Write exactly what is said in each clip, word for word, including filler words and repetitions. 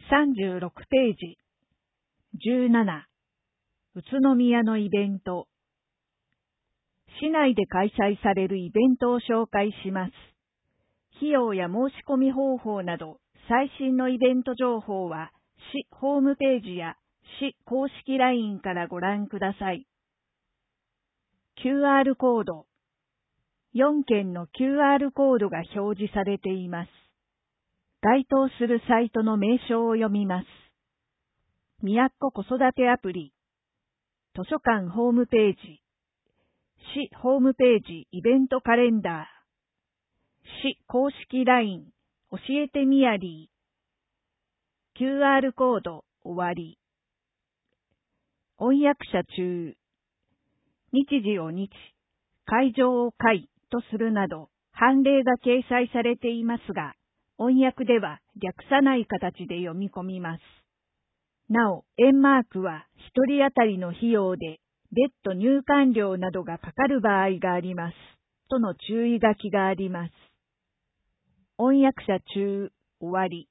さんじゅうろくページ。じゅうなな、宇都宮のイベント。市内で開催されるイベントを紹介します。費用や申し込み方法など、最新のイベント情報は、市ホームページや市公式 ライン からご覧ください。キューアール コード。よんけんの キューアール コードが表示されています。該当するサイトの名称を読みます。みやっこ子育てアプリ。図書館ホームページ。市ホームページイベントカレンダー。市公式 ライン、教えてみやりー。キューアール コード、終わり。音訳者中。日時を日、会場を会とするなど、判例が掲載されていますが、音訳では略さない形で読み込みます。なお、円マークは一人当たりの費用で、別途入館料などがかかる場合があります。との注意書きがあります。音訳者中、終わり。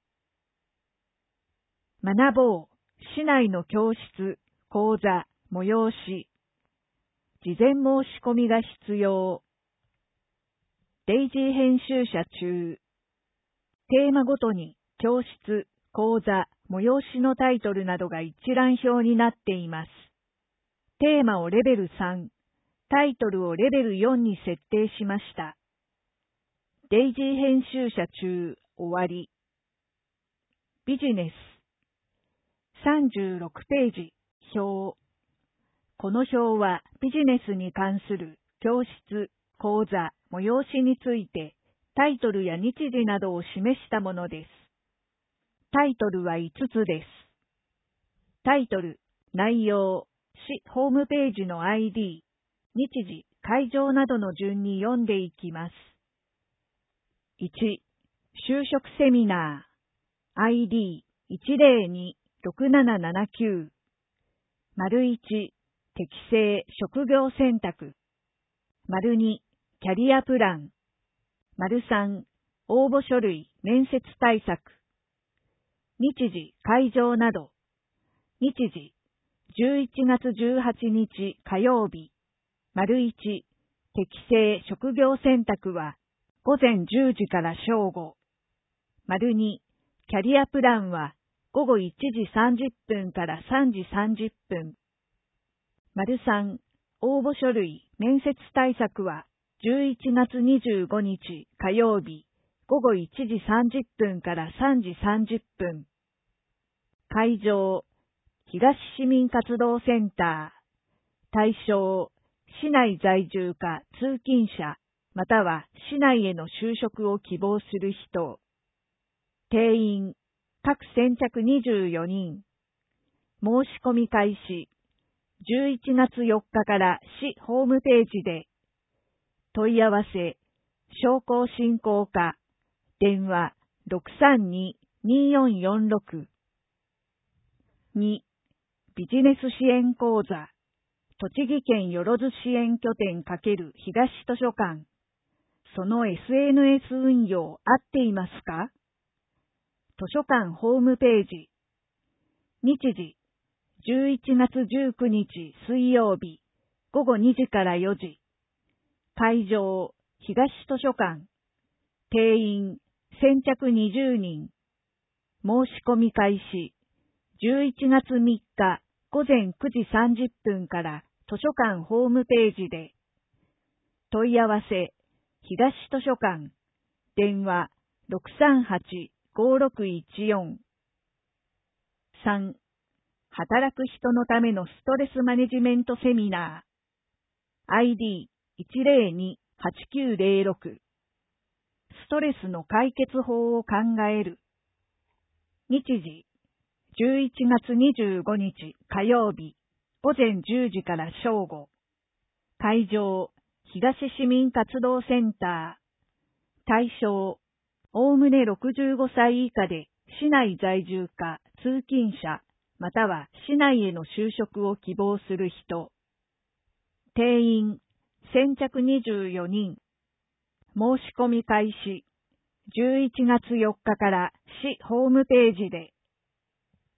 学ぼう、市内の教室、講座、催し。事前申し込みが必要。デイジー編集者中。テーマごとに教室、講座、催しのタイトルなどが一覧表になっています。テーマをレベルさん、タイトルをレベルよんに設定しました。デイジー編集者中、終わり。ビジネス。さんじゅうろくページ、表。この表はビジネスに関する教室、講座、催しについてタイトルや日時などを示したものです。タイトルはいつつです。タイトル、内容、市ホームページの アイディー、日時、会場などの順に読んでいきます。いち、就職セミナー、アイディーいちゼロにろくななななきゅう、丸いち、適正職業選択、丸に、キャリアプラン、丸さん、応募書類面接対策、日時、会場など、日時、じゅういちがつじゅうはちにち火曜日、丸いち、適正職業選択は、午前じゅうじから正午、丸に、キャリアプランは、午後いちじさんじゅっぷんからさんじさんじゅっぷん、丸さん、応募書類面接対策は、じゅういちがつにじゅうごにち火曜日、午後いちじさんじゅっぷんからさんじさんじゅっぷん。会場、東市民活動センター。対象、市内在住か通勤者、または市内への就職を希望する人。定員、各先着にじゅうよにん。申し込み開始、じゅういちがつよっかから市ホームページで、問い合わせ、商工振興課、電話 ろくさんにーにーよんよんろく。に、ビジネス支援講座、栃木県よろず支援拠点×東図書館。その エスエヌエス 運用合っていますか？図書館ホームページ。日時、じゅういちがつじゅうくにち水曜日、午後にじからよじ。会場、東図書館。定員、先着にじゅうにん。申し込み開始、じゅういちがつみっか午前くじさんじゅっぷんから図書館ホームページで。問い合わせ、東図書館。電話 ろくさんはちごろくいちよん。さん、働く人のためのストレスマネジメントセミナー。アイディーいちゼロにはちきゅうゼロろく。ストレスの解決法を考える。日時、じゅういちがつにじゅうごにち火曜日、午前じゅうじから正午。会場、東市民活動センター。対象、おおむねろくじゅうごさい以下で市内在住か通勤者、または市内への就職を希望する人。定員、先着にじゅうよにん。申し込み開始、じゅういちがつよっかから市ホームページで。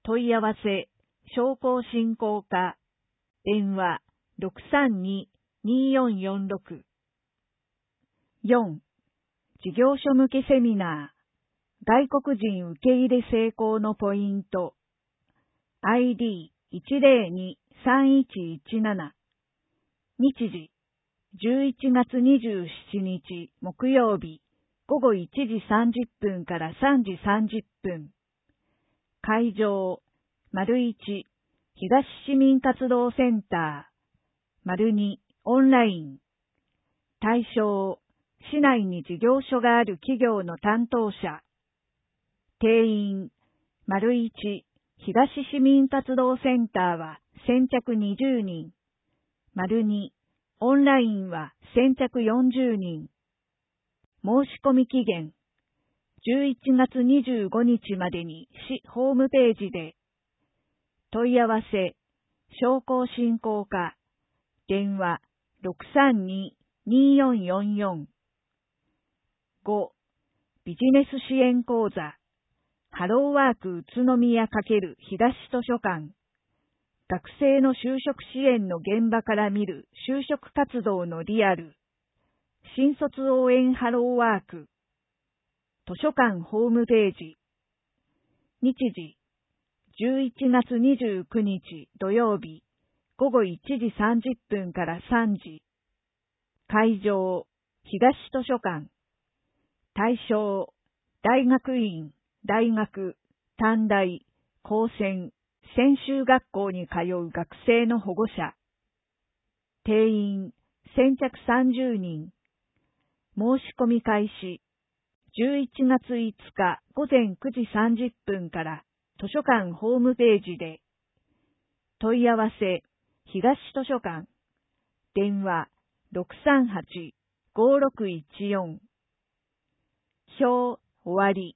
問い合わせ、商工振興課、電話 ろくさんに にーよんよんろく。よん. 事業所向けセミナー、外国人受け入れ成功のポイント、アイディーいちゼロにさんいちいちなな。日時、じゅういちがつにじゅうしちにち木曜日、ごごいちじさんじゅっぷんからさんじさんじゅっぷん。会場、丸いち、東市民活動センター、丸に、オンライン。対象、市内に事業所がある企業の担当者。定員、丸いち、東市民活動センターは先着にじゅうにん。丸に、オンラインは先着よんじゅうにん。申し込み期限、じゅういちがつにじゅうごにちまでに市ホームページで。問い合わせ、商工振興課、電話 ろくさんに にーよんよんよん。ご. ビジネス支援講座、ハローワーク宇都宮×東図書館。学生の就職支援の現場から見る就職活動のリアル。新卒応援ハローワーク。図書館ホームページ。日時、じゅういちがつにじゅうくにち土曜日、ごごいちじさんじゅっぷんからさんじ。会場、東図書館。対象、大学院、大学、短大、高専、専修学校に通う学生の保護者。定員、先着さんじゅうにん。申し込み開始、じゅういちがついつかごぜんくじさんじゅっぷんから図書館ホームページで。問い合わせ、東図書館。電話 ろくさんはち ごろくいちよん。表、終わり。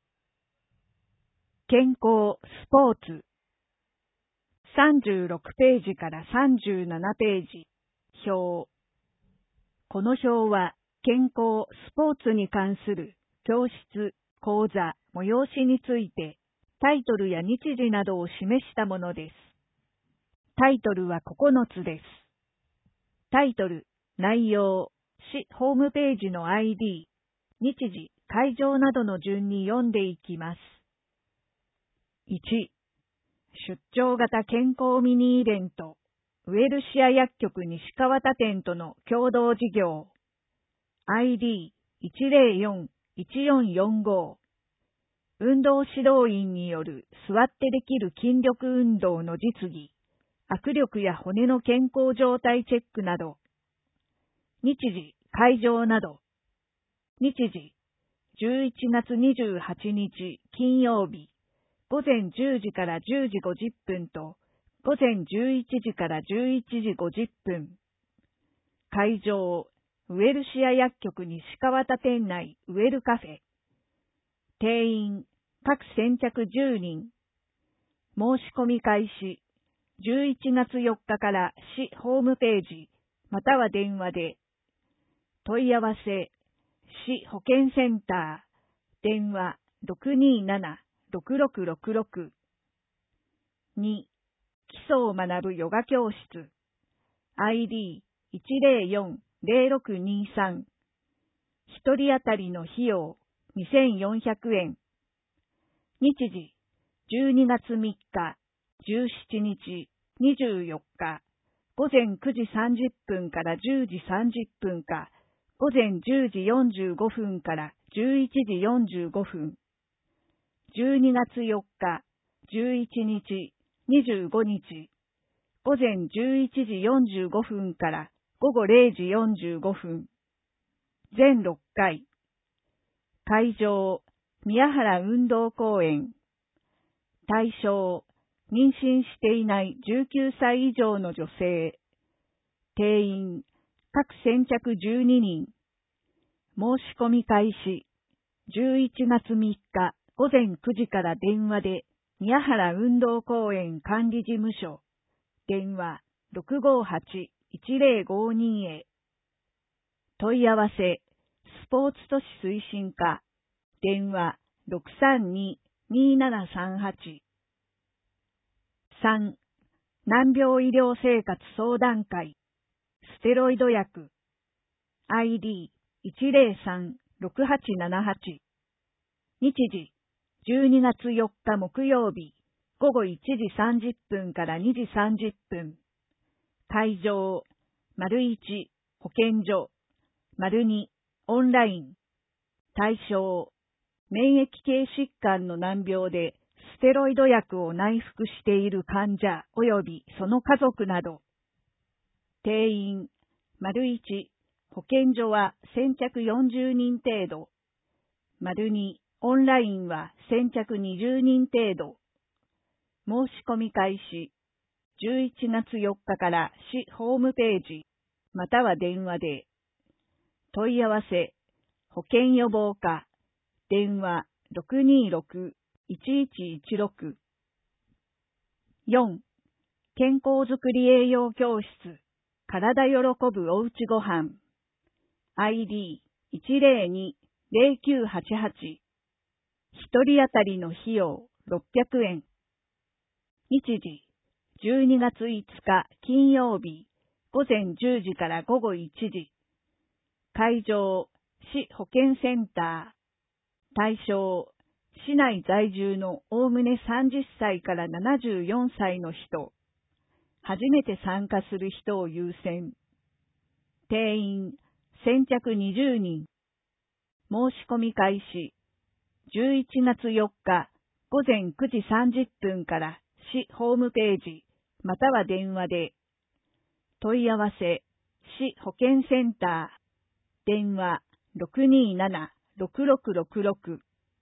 健康、スポーツ。さんじゅうろくページからさんじゅうななページ。表。この表は、健康、スポーツに関する教室、講座、催しについて、タイトルや日時などを示したものです。タイトルはここのつです。タイトル、内容、市ホームページの アイディー、日時、会場などの順に読んでいきます。いち. 出張型健康ミニイベント、ウェルシア薬局西川田店との共同事業。アイディーいちゼロよん いちよんよんご。運動指導員による座ってできる筋力運動の実技、握力や骨の健康状態チェックなど。日時、会場など。日時、じゅういちがつにじゅうはちにち金曜日、ごぜんじゅうじからじゅうじごじゅっぷんと、ごぜんじゅういちじからじゅういちじごじゅっぷん。会場、ウェルシア薬局西川田店内ウェルカフェ。定員、各先着じゅうにん。申し込み開始、じゅういちがつよっかから市ホームページ、または電話で。問い合わせ、市保健センター、電話 ろくにーなな ろくろくろくろく。に. 基礎を学ぶヨガ教室。アイディーいちゼロよん ゼロろくにさん。一人当たりの費用にせんよんひゃくえん。日時、じゅうにがつみっか、じゅうしちにち、にじゅうよっか、ごぜんくじさんじゅっぷんからじゅうじさんじゅっぷんか、ごぜんじゅうじよんじゅうごふんからじゅういちじよんじゅうごふん。じゅうにがつよっか、じゅういちにち、にじゅうごにち、ごぜんじゅういちじよんじゅうごふんからごごれいじよんじゅうごふん。全ろっかい。会場、宮原運動公園。対象、妊娠していないじゅうきゅうさい以上の女性。定員、各先着じゅうににん。申し込み開始、じゅういちがつみっかごぜんくじから電話で、宮原運動公園管理事務所。電話 ろくごはち いちゼロごに へ。問い合わせ、スポーツ都市推進課。電話 ろくさんに にーななさんはち。 さん、難病医療生活相談会、ステロイド薬、アイディーいちゼロさんろくはちななはち、日時、じゅうにがつよっか木曜日、ごごいちじさんじゅっぷんからにじさんじゅっぷん、会場、丸いち、保健所、丸に、オンライン、対象、免疫系疾患の難病でステロイド薬を内服している患者及びその家族など。定員、丸いち、保健所は先着よんじゅうにん程度。丸に、オンラインは先着にじゅうにん程度。申し込み開始、じゅういちがつよっかから市ホームページ、または電話で。問い合わせ、保健予防課、電話 ろくにーろくいちいちいちろく。よん. 健康づくり栄養教室、体喜ぶおうちごはん。アイディーいちゼロにゼロきゅうはちはち。ひとり当たりの費用ろっぴゃくえん。日時、じゅうにがついつか金曜日、午前じゅうじから午後いちじ。会場、市保健センター。対象、市内在住のおおむねさんじゅっさいからななじゅうよんさいの人。初めて参加する人を優先。定員、先着にじゅうにん。申し込み開始、じゅういちがつよっか午前くじさんじゅっぷんから市ホームページ、または電話で。問い合わせ、市保健センター。電話 ろくにーななろくろくろくろく。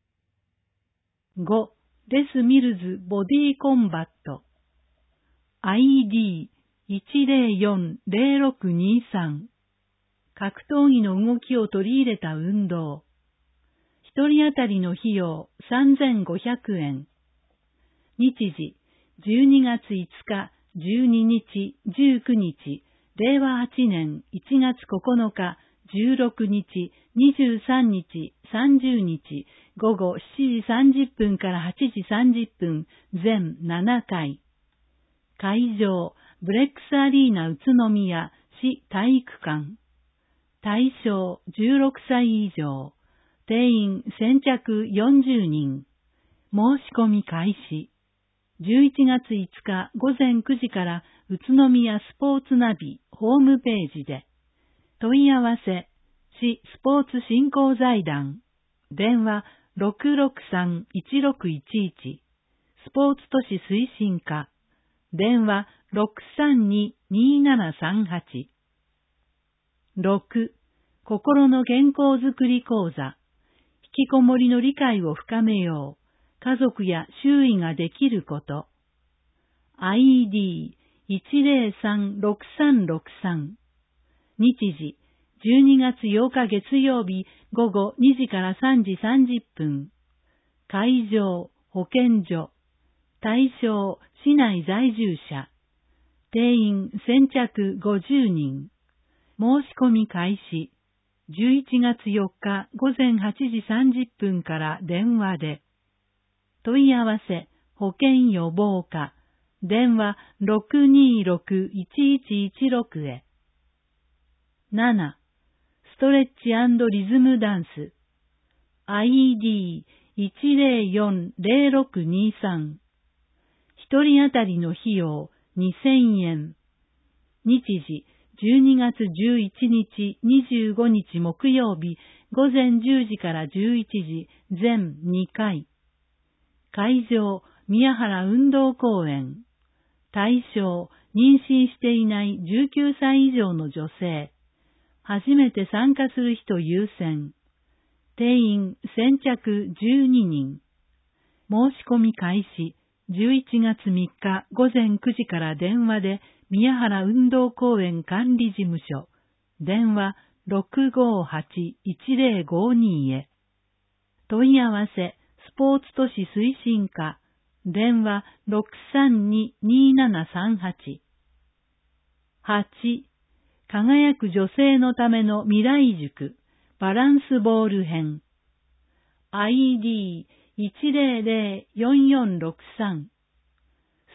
ご. デスミルズボディコンバット アイディーいちゼロよんゼロろくにさん 格闘技の動きを取り入れた運動。一人当たりの費用さんぜんごひゃくえん。日時じゅうにがついつか、じゅうににち、じゅうくにち、れいわはちねんいちがつここのか、じゅうろくにち、にじゅうさんにち、さんじゅうにち、ごごしちじさんじゅっぷんからはちじさんじゅっぷん、全ななかい。会場、ブレックスアリーナ宇都宮市体育館。対象じゅうろくさい以上。定員先着よんじゅうにん。申し込み開始。じゅういちがついつか午前くじから宇都宮スポーツナビホームページで。問い合わせ、市スポーツ振興財団。電話 ろくろくさんいちろくいちいち。スポーツ都市推進課。電話 ろくさんににーななさんはち。ろく. 心の健康づくり講座。引きこもりの理解を深めよう。家族や周囲ができること。アイディーいちゼロさんろくさんろくさん。日時、じゅうにがつようか月曜日ごごにじからさんじさんじゅっぷん。会場、保健所。対象、市内在住者。定員先着ごじゅうにん。申し込み開始。じゅういちがつよっか午前はちじさんじゅっぷんから電話で。問い合わせ、保健予防課。電話 ろくにーろくいちいちいちろく へ。なな. ストレッチ&リズムダンス。アイディーいちゼロよんゼロろくにさん。一人当たりの費用にせんえん。日時、じゅうにがつじゅういちにち、にじゅうごにち木曜日、午前じゅうじからじゅういちじ、全にかい。会場、宮原運動公園。対象、妊娠していないじゅうきゅうさい以上の女性。初めて参加する人優先。定員先着じゅうににん。申し込み開始。じゅういちがつみっか午前くじから電話で宮原運動公園管理事務所。電話 ろくごはちいちゼロごに へ。問い合わせ、スポーツ都市推進課。電話 ろくさんににーななさんはち。はち. 輝く女性のための未来塾、バランスボール編。アイディーいちゼロゼロよんよんろくさん。ス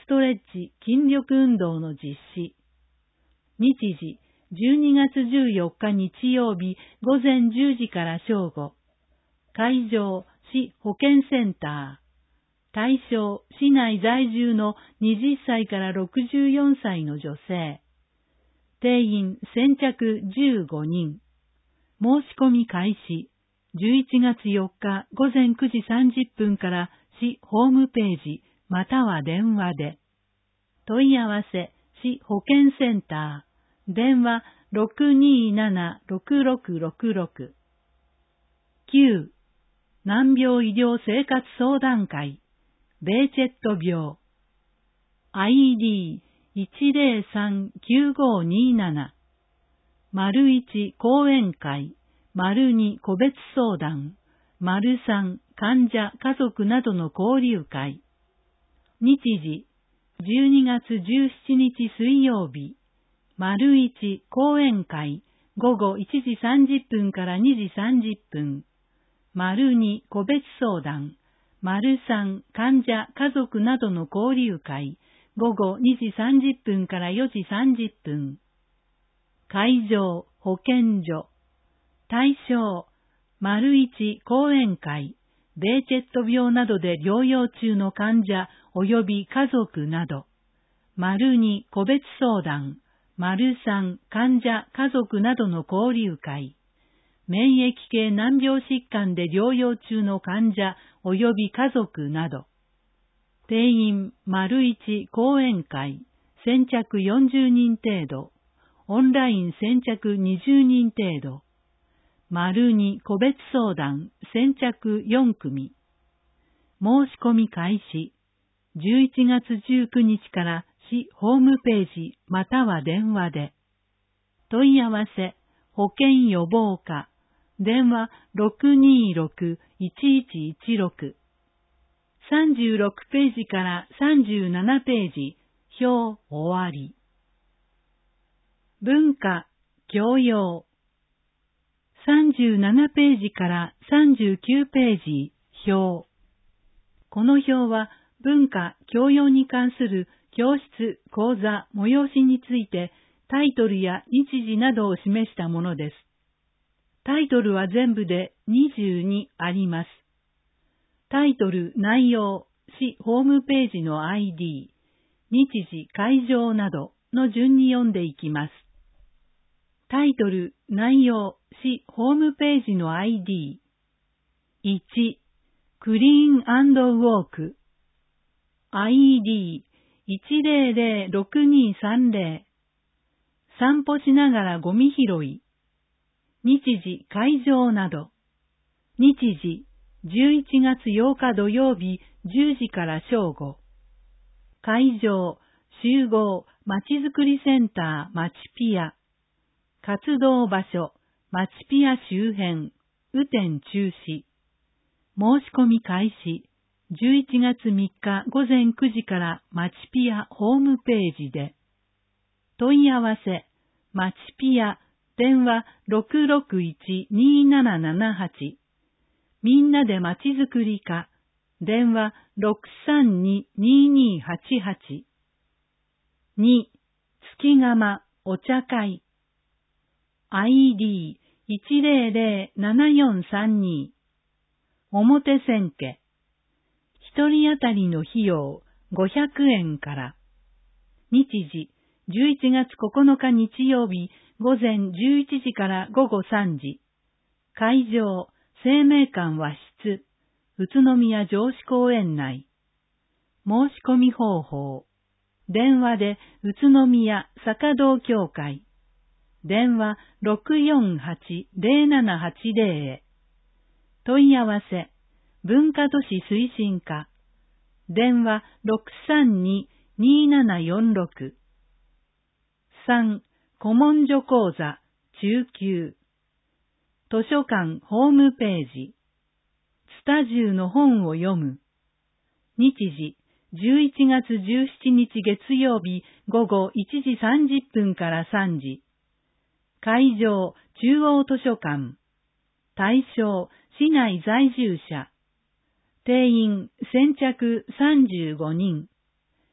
トレッチ筋力運動の実施。日時、じゅうにがつじゅうよっか日曜日ごぜんじゅうじから正午。会場、市保健センター。対象、市内在住のはたちからろくじゅうよんさいの女性。定員先着じゅうごにん。申し込み開始。じゅういちがつよっかごぜんくじさんじゅっぷんから市ホームページまたは電話で。問い合わせ、市保健センター。電話 ろくにーななろくろくろくろく。きゅう. 難病医療生活相談会。ベーチェット病。アイディーいちぜろさんきゅうごにーなな。丸いち講演会。丸に個別相談。丸さん患者家族などの交流会。日時、じゅうにがつじゅうしちにち水曜日。丸いち講演会。午後いちじさんじゅっぷんからにじさんじゅっぷん。丸に個別相談。丸さん患者家族などの交流会。午後にじさんじゅっぷんからよじさんじゅっぷん。会場、保健所。対象、丸いち講演会。ベーチェット病などで療養中の患者及び家族など。丸に個別相談。丸さん患者家族などの交流会。免疫系難病疾患で療養中の患者及び家族など。定員丸いち講演会。先着よんじゅうにん程度。オンライン先着にじゅうにん程度。丸に個別相談。先着よんくみ。申し込み開始。じゅういちがつじゅうくにちから市ホームページまたは電話で。問い合わせ、保健予防課。電話 ろくにーろくいちいちいちろく。さんじゅうろくページからさんじゅうななページ。表終わり。文化、教養。さんじゅうななページからさんじゅうきゅうページ。表。この表は文化、教養に関する教室、講座、催しについてタイトルや日時などを示したものです。タイトルは全部でにじゅうにあります。タイトル、内容、市ホームページの アイディー、日時、会場などの順に読んでいきます。タイトル、内容、市ホームページの アイディー。いち、クリーン&ウォーク。アイディーいちぜろぜろろくにーさんぜろ。散歩しながらゴミ拾い。日時、会場など。日時、じゅういちがつようか土曜日じゅうじから正午。会場、集合、まちづくりセンター、まちぴや。活動場所、まちぴや周辺、雨天中止。申し込み開始。じゅういちがつみっかごぜんくじからまちぴやホームページで。問い合わせ、まちぴや、電話 ろくろくいちにーななななはち。みんなでまちづくり課。電話 ろくさんにーにーにーはちはち。に、月釜お茶会。アイディーいちぜろぜろななよんさんに。表千家。一人当たりの費用ごひゃくえんから。日時、じゅういちがつここのか日曜日午前じゅういちじから午後さんじ。会場、生命館和室、宇都宮城址公園内。申し込み方法。電話で宇都宮坂道協会。電話 ろくよんはちぜろななはちぜろ へ。問い合わせ、文化都市推進課。電話 ろくさんにーにーななよんろく。さん、古文書講座、中級。図書館ホームページ。ツタジューの本を読む。日時、じゅういちがつじゅうしちにち月曜日午後いちじさんじゅっぷんからさんじ。会場、中央図書館。対象、市内在住者。定員、先着さんじゅうごにん。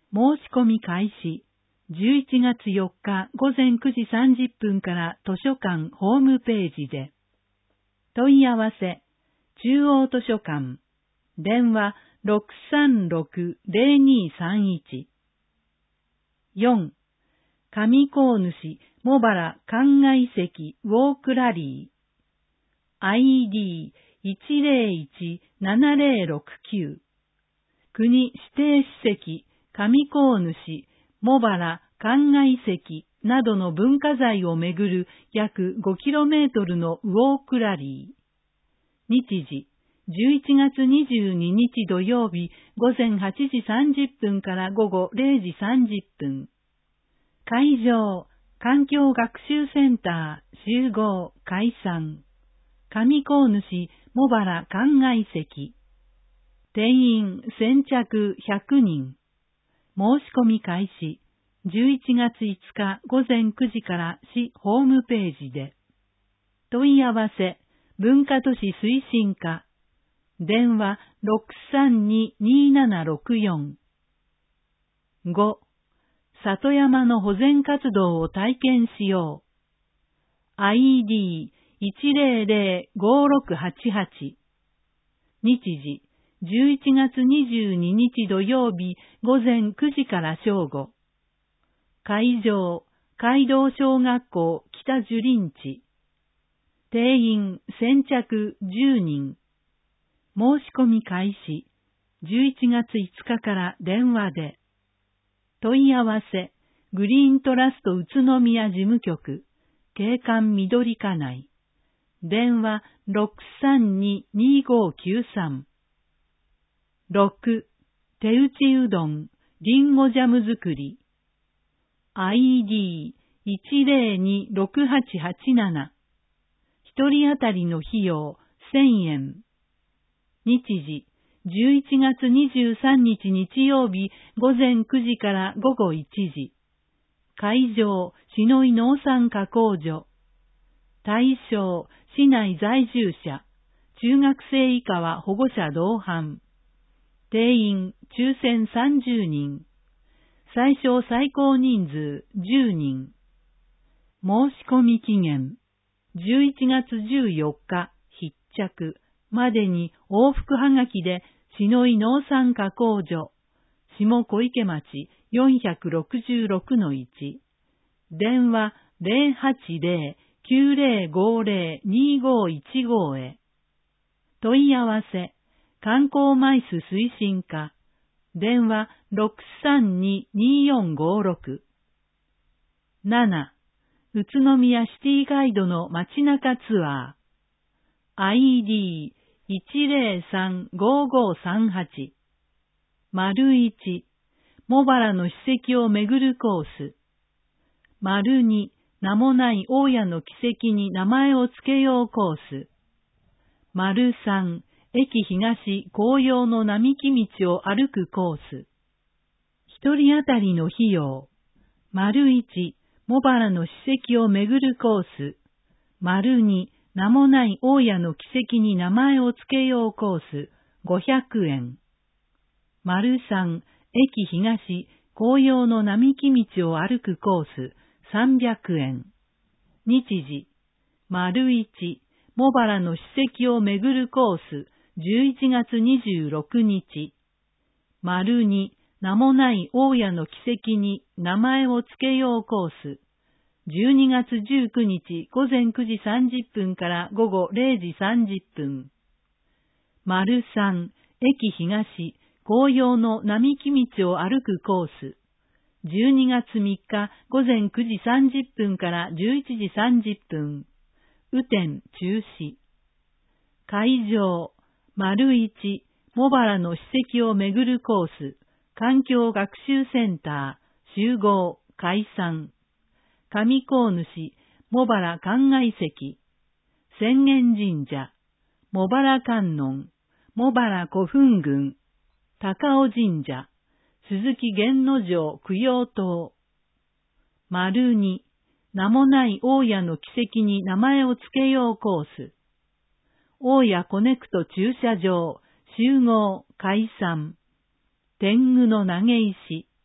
申し込み開始。じゅういちがつよっかごぜんくじさんじゅっぷんから図書館ホームページで。問い合わせ、中央図書館、電話 ろくさんろく ぜろにさんいち。よん. 上高主茂原灌漑石ウォークラリー アイディーいちぜろいちななぜろろくきゅう 国指定史跡上高主茂原灌漑石などの文化財をめぐる約 ごキロメートル のウォークラリー。日時、じゅういちがつにじゅうににち土曜日ごぜんはちじさんじゅっぷんから午後れいじさんじゅっぷん。会場、環境学習センター集合解散。上高主茂原灌漑石。定員先着ひゃくにん。申し込み開始。じゅういちがついつかごぜんくじから市ホームページで。問い合わせ、文化都市推進課。電話 ろくさんに にななろくよん。ご. 里山の保全活動を体験しよう。アイディーいちぜろぜろごろくはちはち。日時、じゅういちがつにじゅうににち土曜日午前くじから正午。会場、街道小学校北樹林地。定員先着じゅうにん。申し込み開始。じゅういちがついつかから電話で。問い合わせ、グリーントラスト宇都宮事務局、景観緑課内。電話 ろくさんに にごきゅうさん。ろく. 手打ちうどん、りんごジャム作り。アイディーいちぜろにろくはちはちなな。一人当たりの費用せんえん。日時、じゅういちがつにじゅうさんにち日曜日午前くじから午後いちじ。会場、篠井農産加工所。対象、市内在住者。中学生以下は保護者同伴。定員、抽選さんじゅうにん。最小最高人数じゅうにん。申し込み期限、じゅういちがつじゅうよっか必着までに往復はがきで篠井農産加工所、下小池町 よんろくろくのいち、電話 ぜろはちぜろ きゅうぜろごぜろ にごいちご へ。問い合わせ、観光マイス推進課、電話 ろくさんに によんごろく。なな. 宇都宮シティガイドの街中ツアー。アイディーいちぜろさんごごさんはち。丸いち. 茂原の史跡を巡るコース。丸に. 名もない大家の奇跡に名前を付けようコース。丸さん. 駅東紅葉の並木道を歩くコース。一人当たりの費用。丸いち、茂原の史跡を巡るコース。丸に、名もない大家の奇跡に名前を付けようコース、ごひゃくえん。丸さん、駅東紅葉の並木道を歩くコース、さんびゃくえん。日時。丸いち、茂原の史跡を巡るコース、じゅういちがつにじゅうろくにち。丸に、名もない大家の奇跡に名前を付けようコース。じゅうにがつじゅうくにち午前くじさんじゅっぷんから午後れいじさんじゅっぷん。丸さん、駅東、紅葉の並木道を歩くコース。じゅうにがつみっか午前くじさんじゅっぷんからじゅういちじさんじゅっぷん。雨天中止。会場、丸いち、茂原の史跡を巡るコース。環境学習センター、集合、解散。上高主、茂原灌漑石。浅間神社。茂原観音。茂原古墳群。高尾神社。鈴木源之丞供養塔。丸に、名もない大家の奇跡に名前を付けようコース。大家コネクト駐車場、集合、解散。天狗の投げ石。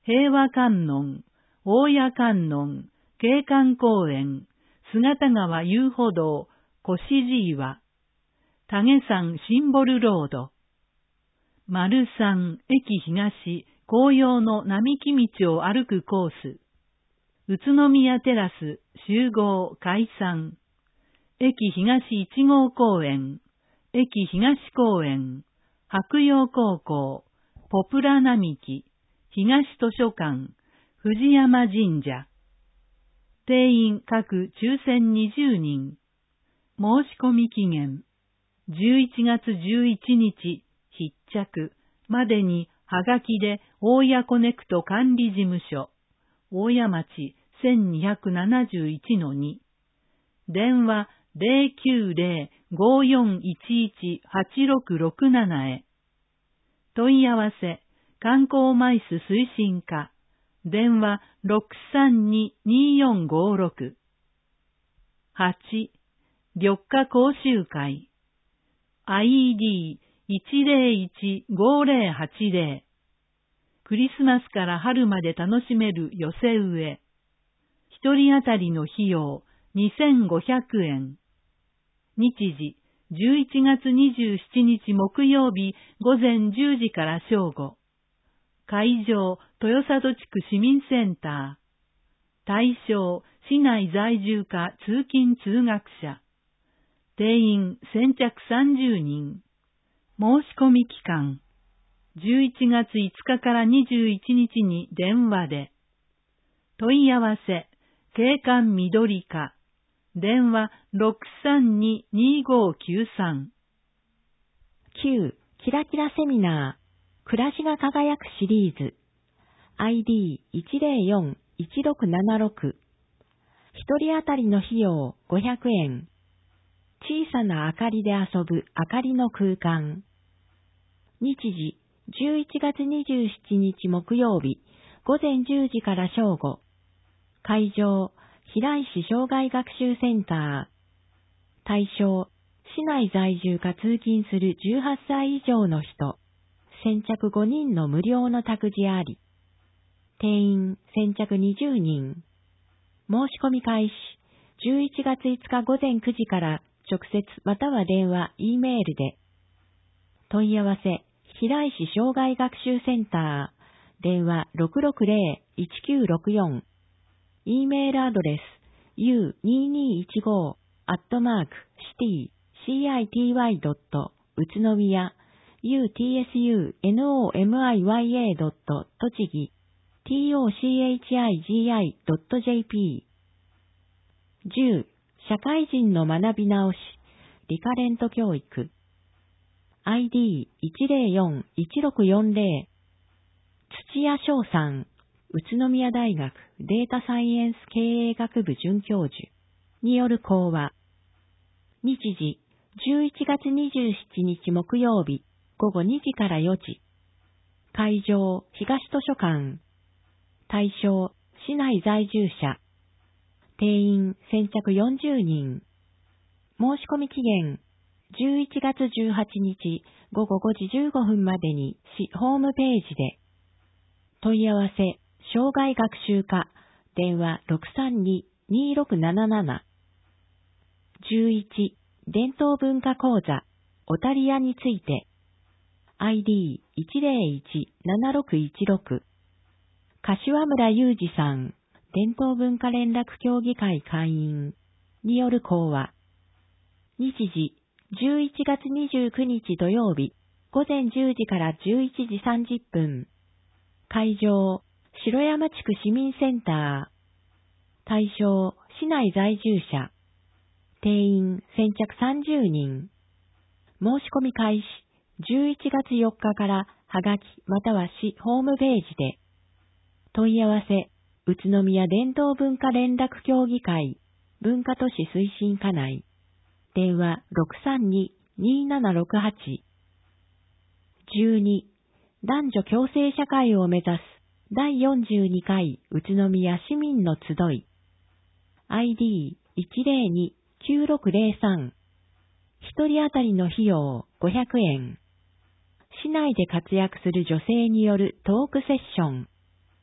平和観音、大谷観音、景観公園、姿川遊歩道、越路岩、影山シンボルロード、丸三駅東、紅葉の並木道を歩くコース、宇都宮テラス集合解散、駅東一号公園、駅東公園、白洋高校、ポプラ並木、東図書館、藤山神社。定員各抽選にじゅうにん。申し込み期限、じゅういちがつじゅういちにち必着までにはがきで大谷コネクト管理事務所、大谷町 せんにひゃくななじゅういちのに、電話 ゼロきゅうゼロ ごよんいちいち はちろくろくなな へ。問い合わせ、観光マイス推進課、電話 ろくさんに にーよんごろく。はち. 緑化講習会 アイディーいちゼロいち ごゼロはちゼロ クリスマスから春まで楽しめる寄せ植え。一人当たりの費用にせんごひゃくえん。日時じゅういちがつにじゅうしちにち木曜日午前じゅうじから正午。会場豊里地区市民センター。対象市内在住か通勤通学者。定員先着さんじゅうにん。申し込み期間じゅういちがついつかからにじゅういちにちに電話で。問い合わせ、景観緑課、電話 ろくさんに にーごきゅうさん。 きゅう. キラキラセミナー、暮らしが輝くシリーズ、アイディーいちゼロよん いちろくななろく。一人当たりの費用ごひゃくえん。小さな明かりで遊ぶ明かりの空間。日時じゅういちがつにじゅうしちにち木曜日午前じゅうじから正午。会場平石障害学習センター。対象市内在住か通勤するじゅうはっさい以上の人。先着ごにんの無料の託児あり。定員先着にじゅうにん。申し込み開始じゅういちがついつか午前くじから直接または電話、Eメールで。問い合わせ、平石障害学習センター、電話 ろくろくゼロ いちきゅうろくよん。Eメールアドレス、ユーにーにーいちご アットマーク シティ シーアイティーワイ ドット 宇都宮 ユーティーエスユーエヌオーエムアイワイエー ドット 栃木 ティーオーシーエイチアイジーアイ ドット ジェーピー。じゅう. 社会人の学び直し、リカレント教育。アイディーいちゼロよん いちろくよんゼロ。土屋翔さん、宇都宮大学データサイエンス経営学部准教授による講話。日時じゅういちがつにじゅうしちにち木曜日ごごにじからよじ。会場東図書館。対象市内在住者。定員先着よんじゅうにん。申し込み期限じゅういちがつじゅうはちにちごごごじじゅうごふんまでに市ホームページで。問い合わせ障害学習課、電話 ろくさんに にーろくなななな。じゅういち. 伝統文化講座、オタリアについて。アイディーいちゼロいち ななろくいちろく。柏村雄二さん、伝統文化連絡協議会会員による講話。日時じゅういちがつにじゅうくにち土曜日午前じゅうじからじゅういちじさんじゅっぷん。会場城山地区市民センター。対象市内在住者。定員先着さんじゅうにん。申し込み開始じゅういちがつよっかからはがきまたは市ホームページで。問い合わせ宇都宮伝統文化連絡協議会文化都市推進課内。電話 ろくさんに にーななろくはち。じゅうに. 男女共生社会を目指すだいよんじゅうにかい宇都宮市民の集い。アイディーいちゼロに きゅうろくゼロさん。一人当たりの費用ごひゃくえん。市内で活躍する女性によるトークセッション。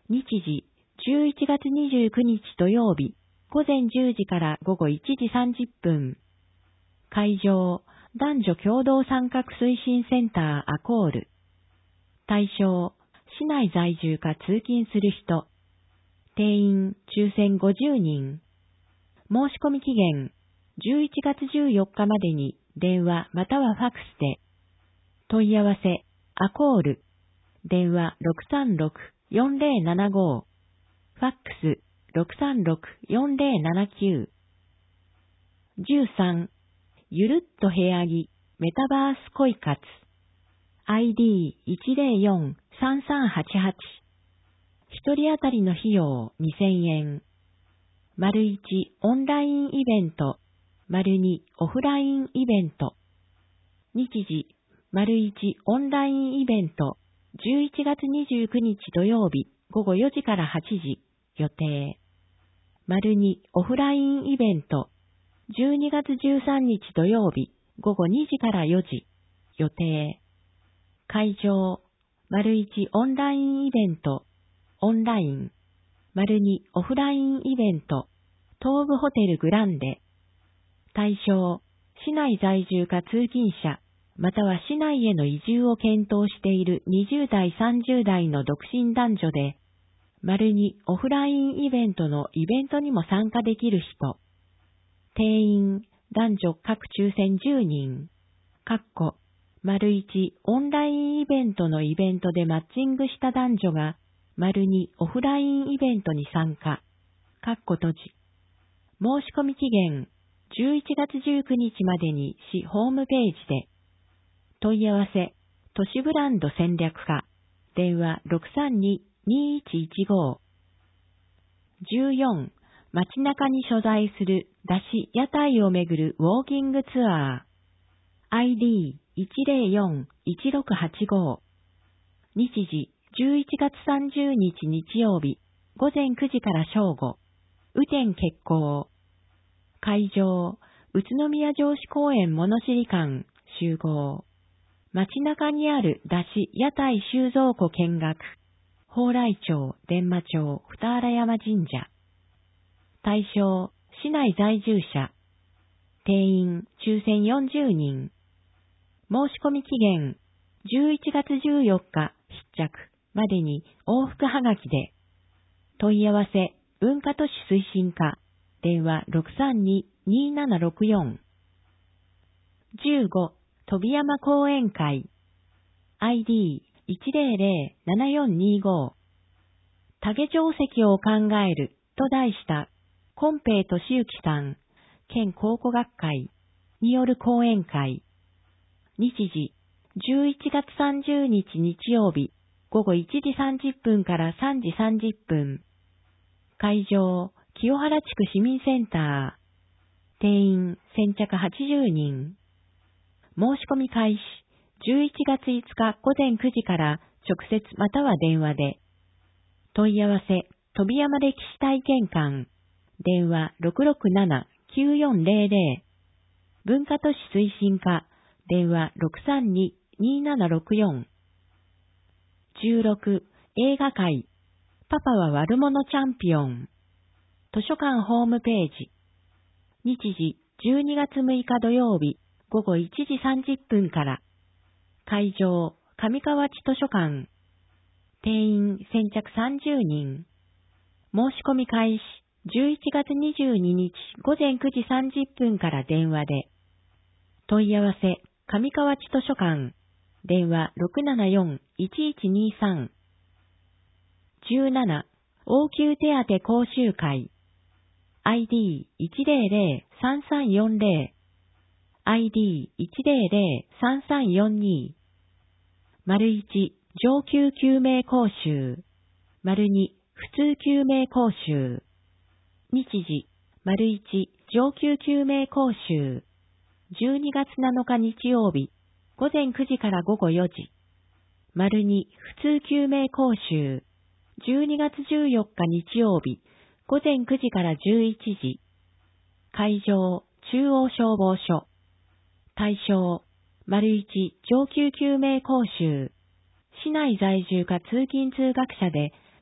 日時、じゅういちがつにじゅうくにち土曜日、午前じゅうじから午後いちじさんじゅっぷん。会場、男女共同参画推進センターアコール。対象、市内在住か通勤する人。定員、抽選ごじゅうにん。申し込み期限、じゅういちがつじゅうよっかまでに電話またはファックスで。問い合わせ、アコール。電話 ろくさんろくよんぜろななご。ファックス ろくさんろくよんぜろななきゅう。じゅうさん、ゆるっと部屋着、メタバース恋活。アイディーいちぜろよんさんさんはちはち。一人当たりの費用にせんえん。丸いちオンラインイベント、丸にオフラインイベント。日時、丸いちオンラインイベント、じゅういちがつにじゅうくにち土曜日、午後よじからはちじ、予定。丸にオフラインイベント、じゅうにがつじゅうさんにち土曜日、午後にじからよじ、予定。会場、丸いちオンラインイベント、オンライン、丸にオフラインイベント、東武ホテルグランデ。対象、市内在住か通勤者、または市内への移住を検討しているにじゅうだいさんじゅうだいの独身男女で、丸にオフラインイベントのイベントにも参加できる人。定員、男女各抽選じゅうにん。かっこ、丸いちオンラインイベントのイベントでマッチングした男女が、丸にオフラインイベントに参加。かっこ閉じ。申し込み期限、じゅういちがつじゅうくにちまでに市ホームページで。問い合わせ、都市ブランド戦略課。電話 ろくさんに にいちいちご。じゅうよん、街中に所在する出し屋台をめぐるウォーキングツアー。アイディーいちぜろよんいちろくはちご。日時、じゅういちがつさんじゅうにち日曜日、午前くじから正午。雨天決行。会場、宇都宮城址公園物知館、集合。街中にある出し屋台収蔵庫見学。蓬莱町、伝馬町、二荒山神社。対象、市内在住者。定員、抽選よんじゅうにん。申し込み期限、じゅういちがつじゅうよっか必着までに往復はがきで。問い合わせ、文化都市推進課。電話 ろくさんに にーななろくよん。じゅうご、飛山講演会。アイディーいちぜろぜろななよんにご。多下定石を考えると題した、金平俊之さん、県考古学会による講演会。日時、じゅういちがつさんじゅうにち日曜日、午後いちじさんじゅっぷんからさんじさんじゅっぷん。会場、清原地区市民センター。定員、先着はちじゅうにん。申し込み開始、じゅういちがついつか午前くじから直接または電話で。問い合わせ、飛山歴史体験館。電話 ろくろくなな きゅうよんぜろぜろ。文化都市推進課。電話 ろくさんに にーななろくよん。じゅうろく、映画会。パパは悪者チャンピオン。図書館ホームページ。日時、じゅうにがつむいか土曜日、午後いちじさんじゅっぷんから。会場、上河内図書館。定員、先着さんじゅうにん。申し込み開始、じゅういちがつにじゅうににち午前くじさんじゅっぷんから電話で。問い合わせ、上河内図書館。電話 ろくななよん いちいちにさん。じゅうなな、応急手当講習会。アイディーいちぜろぜろさんさんよんぜろ。アイディーいちぜろぜろさんさんよんに。丸いち、上級救命講習。丸に、普通救命講習。日時、丸いち、上級救命講習。じゅうにがつなのか日曜日、午前くじから午後よじ。丸に、普通救命講習。じゅうにがつじゅうよっか日曜日、午前くじからじゅういちじ。会場、中央消防署。対象、丸いち上級救命講習。市内在住か通勤通学者で、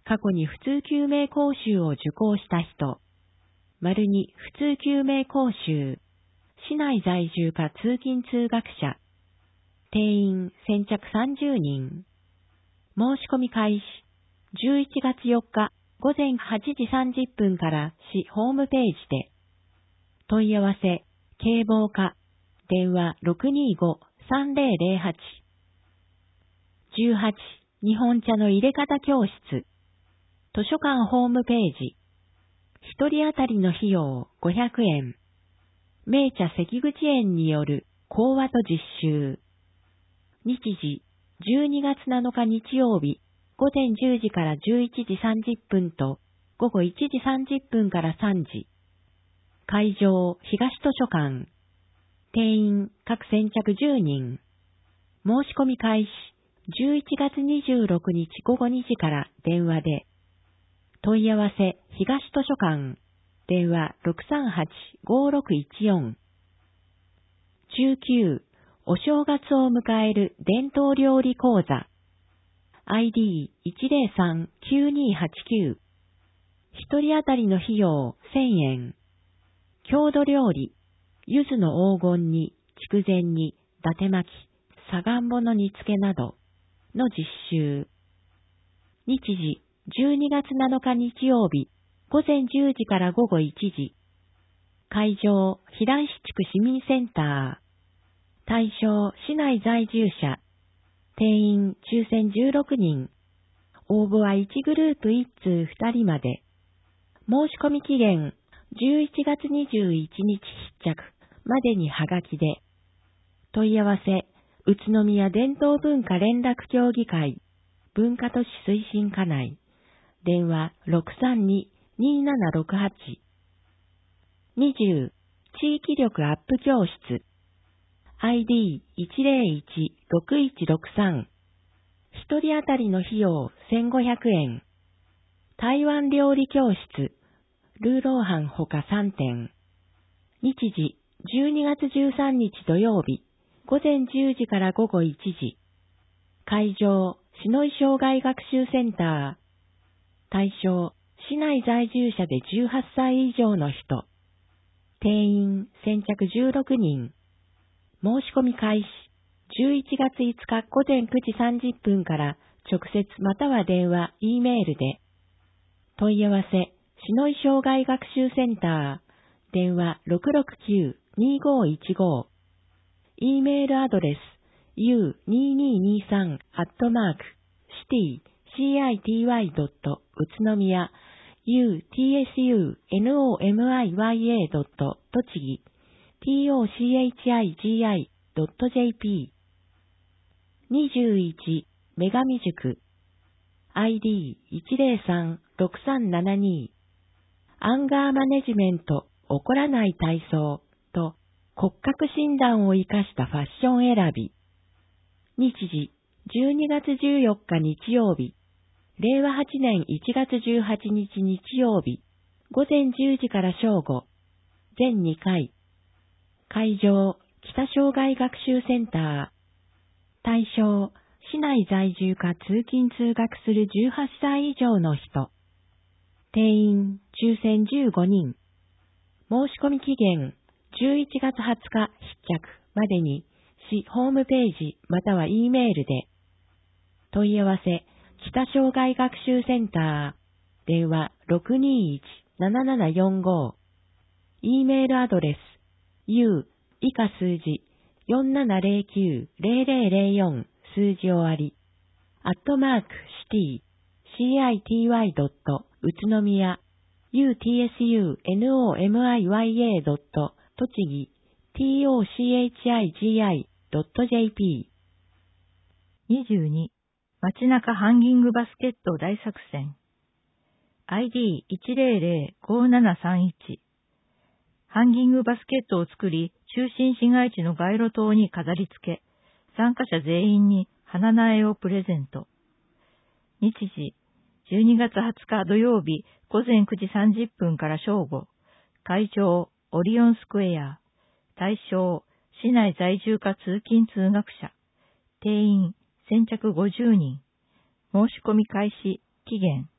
過去に普通救命講習を受講した人。丸に普通救命講習。市内在住か通勤通学者。定員先着さんじゅうにん。申し込み開始。じゅういちがつよっかごぜんはちじさんじゅっぷんから市ホームページで。問い合わせ、警棒課、電話 ろくにーごさんぜろぜろはち。じゅうはち、日本茶の入れ方教室。図書館ホームページ。一人当たりの費用ごひゃくえん。名茶関口園による講話と実習。日時、じゅうにがつなのか日曜日、ごぜんじゅうじからじゅういちじさんじゅっぷんと、ごごいちじさんじゅっぷんからさんじ。会場、東図書館。定員、各先着じゅうにん。申し込み開始、じゅういちがつにじゅうろくにちごごにじから電話で。問い合わせ、東図書館。電話 ろくさんはちごろくいちよん。じゅうきゅう、お正月を迎える伝統料理講座。アイディーいちぜろさんきゅうにはちきゅう。一人当たりの費用せんえん。郷土料理、柚子の黄金に、筑前煮、伊達巻き、さがんぼの煮付けなどの実習。日時、じゅうにがつなのか日曜日、ごぜんじゅうじからごごいちじ。会場、平石地区市民センター。対象、市内在住者。定員、抽選じゅうろくにん。応募はいちグループいち通ふたりまで。申し込み期限、じゅういちがつにじゅういちにち必着までにはがきで。問い合わせ、宇都宮伝統文化連絡協議会、文化都市推進課内。電話 ろくさんににーななろくはち。にじゅう、地域力アップ教室。アイディーいちぜろいちろくいちろくさん。一人当たりの費用せんごひゃくえん。台湾料理教室。ルーローハンほかさんてん。日時、じゅうにがつじゅうさんにち土曜日、ごぜんじゅうじからごごいちじ。会場、篠井障害学習センター。対象、市内在住者でじゅうはっさい以上の人。定員、先着じゅうろくにん。申し込み開始、じゅういちがついつかごぜんくじさんじゅっぷんから直接または電話、Eメールで。問い合わせ、篠井障害学習センター。電話 ろくろくきゅうにーごいちご。Eメールアドレス、ユーにーにーにーさん アットマーク、シティ、シーアイティーワイ ドット、宇都宮、ユーティーエスユーエヌオーエムアイワイエー ドット、栃木、ティーオーシーエイチアイジーアイ ドット ジェーピー。にじゅういち、女神塾。アイディーいちぜろさんろくさんななに。アンガーマネジメント、怒らない体操と骨格診断を生かしたファッション選び。日時、じゅうにがつじゅうよっか日曜日、れいわはちねんいちがつじゅうはちにち日曜日、ごぜんじゅうじから正午、全にかい。会場、北障害学習センター。対象、市内在住か通勤通学するじゅうはっさい以上の人。定員、抽選じゅうごにん。申し込み期限、じゅういちがつはつか必着までに、市ホームページまたは E メールで。問い合わせ、北障害学習センター。電話 ろくにーいちななななよんご。E メールアドレス、U、以下数字、よんななぜろきゅうぜろぜろぜろよん、数字終わり、アットマーク、シティ、シーアイティーワイ ドット、宇都宮、ユーティーエスユーエヌオーエムアイワイエー ドット、栃木、ティーオーシーエイチアイジーアイ ドット ジェーピー。にじゅうに、街中ハンギングバスケット大作戦。アイディーいちぜろぜろごななさんいち。ハンギングバスケットを作り、中心市街地の街路灯に飾り付け、参加者全員に花苗をプレゼント。日時、じゅうにがつはつか土曜日ごぜんくじさんじゅっぷんから正午。会場、オリオンスクエア。対象、市内在住か通勤通学者。定員、先着ごじゅうにん。申し込み開始、期限、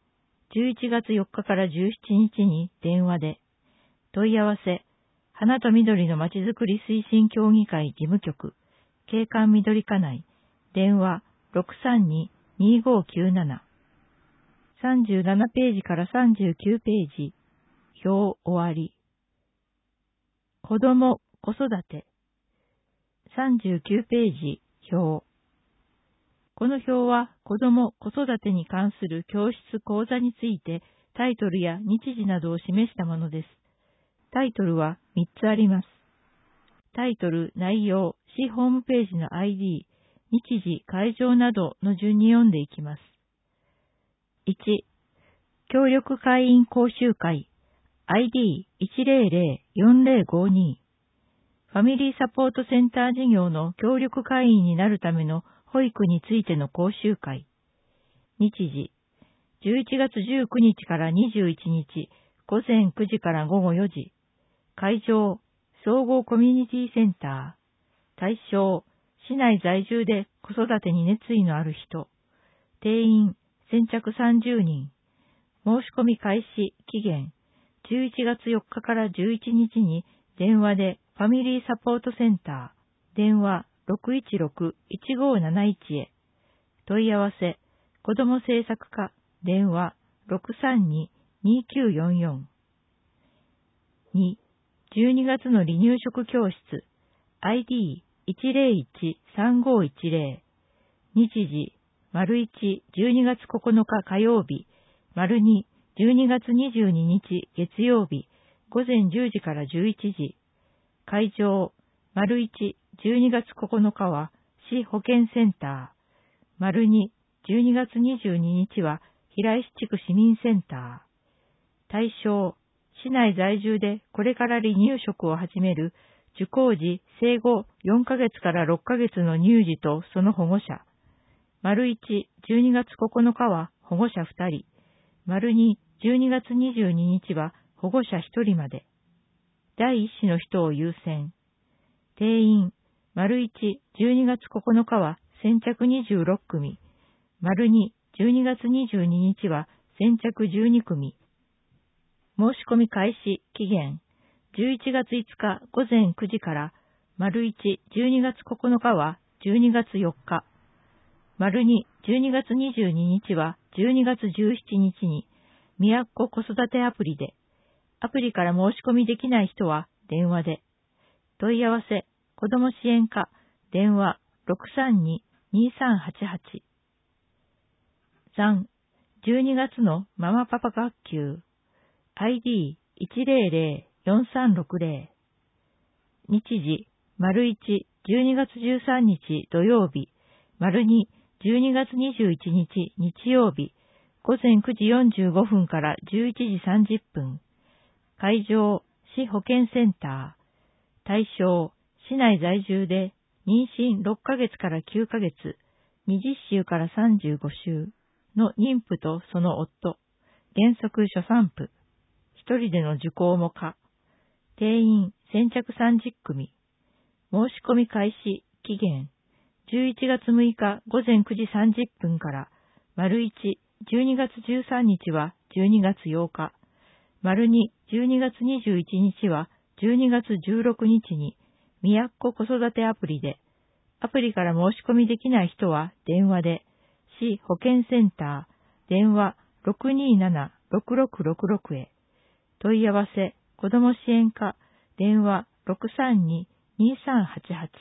じゅういちがつよっかからじゅうしちにちに電話で、問い合わせ、花と緑のまちづくり推進協議会事務局、景観緑課内、電話 ろくさんに にごきゅうなな。さんじゅうななページからさんじゅうきゅうページ、表終わり。子供、子育て。さんじゅうきゅうページ、表。この表は子供、子育てに関する教室講座についてタイトルや日時などを示したものです。タイトルはみっつあります。タイトル、内容、市ホームページの アイディー、日時、会場などの順に読んでいきます。いち、協力会員講習会 アイディーいちぜろぜろよんぜろごに ファミリーサポートセンター事業の協力会員になるための保育についての講習会。日時、じゅういちがつじゅうくにちからにじゅういちにち、ごぜんくじからごごよじ。会場、総合コミュニティセンター。対象、市内在住で子育てに熱意のある人。定員、先着さんじゅうにん。申し込み開始、期限、じゅういちがつよっかからじゅういちにちに電話でファミリーサポートセンター、電話 ろくいちろく いちごなないち へ。問い合わせ、子ども政策課、電話 ろくさんに にきゅうよんよん。に、じゅうにがつの離乳食教室、アイディーいちぜろいちさんごいちぜろ。日時、丸いち、じゅうにがつここのか火曜日、丸に、じゅうにがつにじゅうににち月曜日、ごぜんじゅうじからじゅういちじ。会場、丸いち、じゅうにがつここのかは市保健センター。丸に、じゅうにがつにじゅうににちは平石地区市民センター。対象、市内在住でこれから離乳食を始める受講時生後よんかげつからろっかげつの乳児とその保護者。丸いち、じゅうにがつここのかは保護者ふたり。丸に、じゅうにがつにじゅうににちは保護者ひとりまで。第一子の人を優先。定員、丸いち、じゅうにがつここのかは先着にじゅうろっくみ。丸に、じゅうにがつにじゅうににちは先着じゅうにくみ。申し込み開始、期限、じゅういちがついつかごぜんくじから、丸いち、じゅうにがつここのかはじゅうにがつよっか。丸に、じゅうにがつにじゅうににちはじゅうにがつじゅうしちにちに、みやっこ子育てアプリで、アプリから申し込みできない人は電話で。問い合わせ、子ども支援課、電話 ろくさんに にさんはちはち。さん、じゅうにがつのママパパ学級、アイディーいちぜろぜろよんさんろくぜろ。日時、丸いち、じゅうにがつじゅうさんにち土曜日、丸に、じゅうにがつにじゅういちにち日曜日、ごぜんくじよんじゅうごふんからじゅういちじさんじゅっぷん。会場、市保健センター。対象、市内在住で妊娠ろっかげつからきゅうかげつ、にじゅっしゅうからさんじゅうごしゅうの妊婦とその夫。原則初産婦。一人での受講も可。定員、先着さんじゅっくみ。申し込み開始、期限、じゅういちがつむいかごぜんくじさんじゅっぷんから、丸いち、じゅうにがつじゅうさんにちはじゅうにがつようか、丸に、じゅうにがつにじゅういちにちはじゅうにがつじゅうろくにちに、みやっこ子育てアプリで、アプリから申し込みできない人は電話で、市保健センター、電話 ろくにーなな ろくろくろくろく へ。問い合わせ、子ども支援課、電話 ろくさんに にさんはちはち。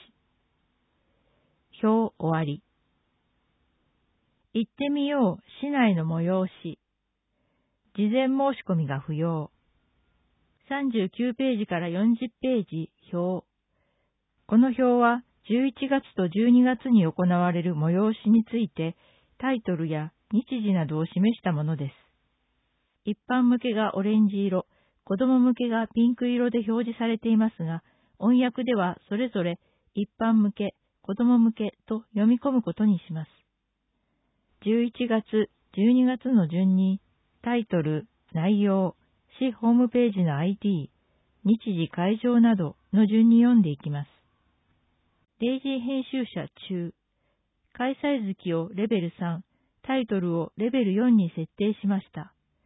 表終わり。行ってみよう市内の催し。事前申し込みが不要。さんじゅうきゅうページからよんじゅっページ、表。この表はじゅういちがつとじゅうにがつに行われる催しについてタイトルや日時などを示したものです。一般向けがオレンジ色、子供向けがピンク色で表示されていますが、音訳ではそれぞれ一般向け、子供向けと読み込むことにします。じゅういちがつ、じゅうにがつの順にタイトル、内容、市ホームページの アイディー、日時会場などの順に読んでいきます。デイジー編集者中、開催月をレベルさん、タイトルをレベルよんに設定しました。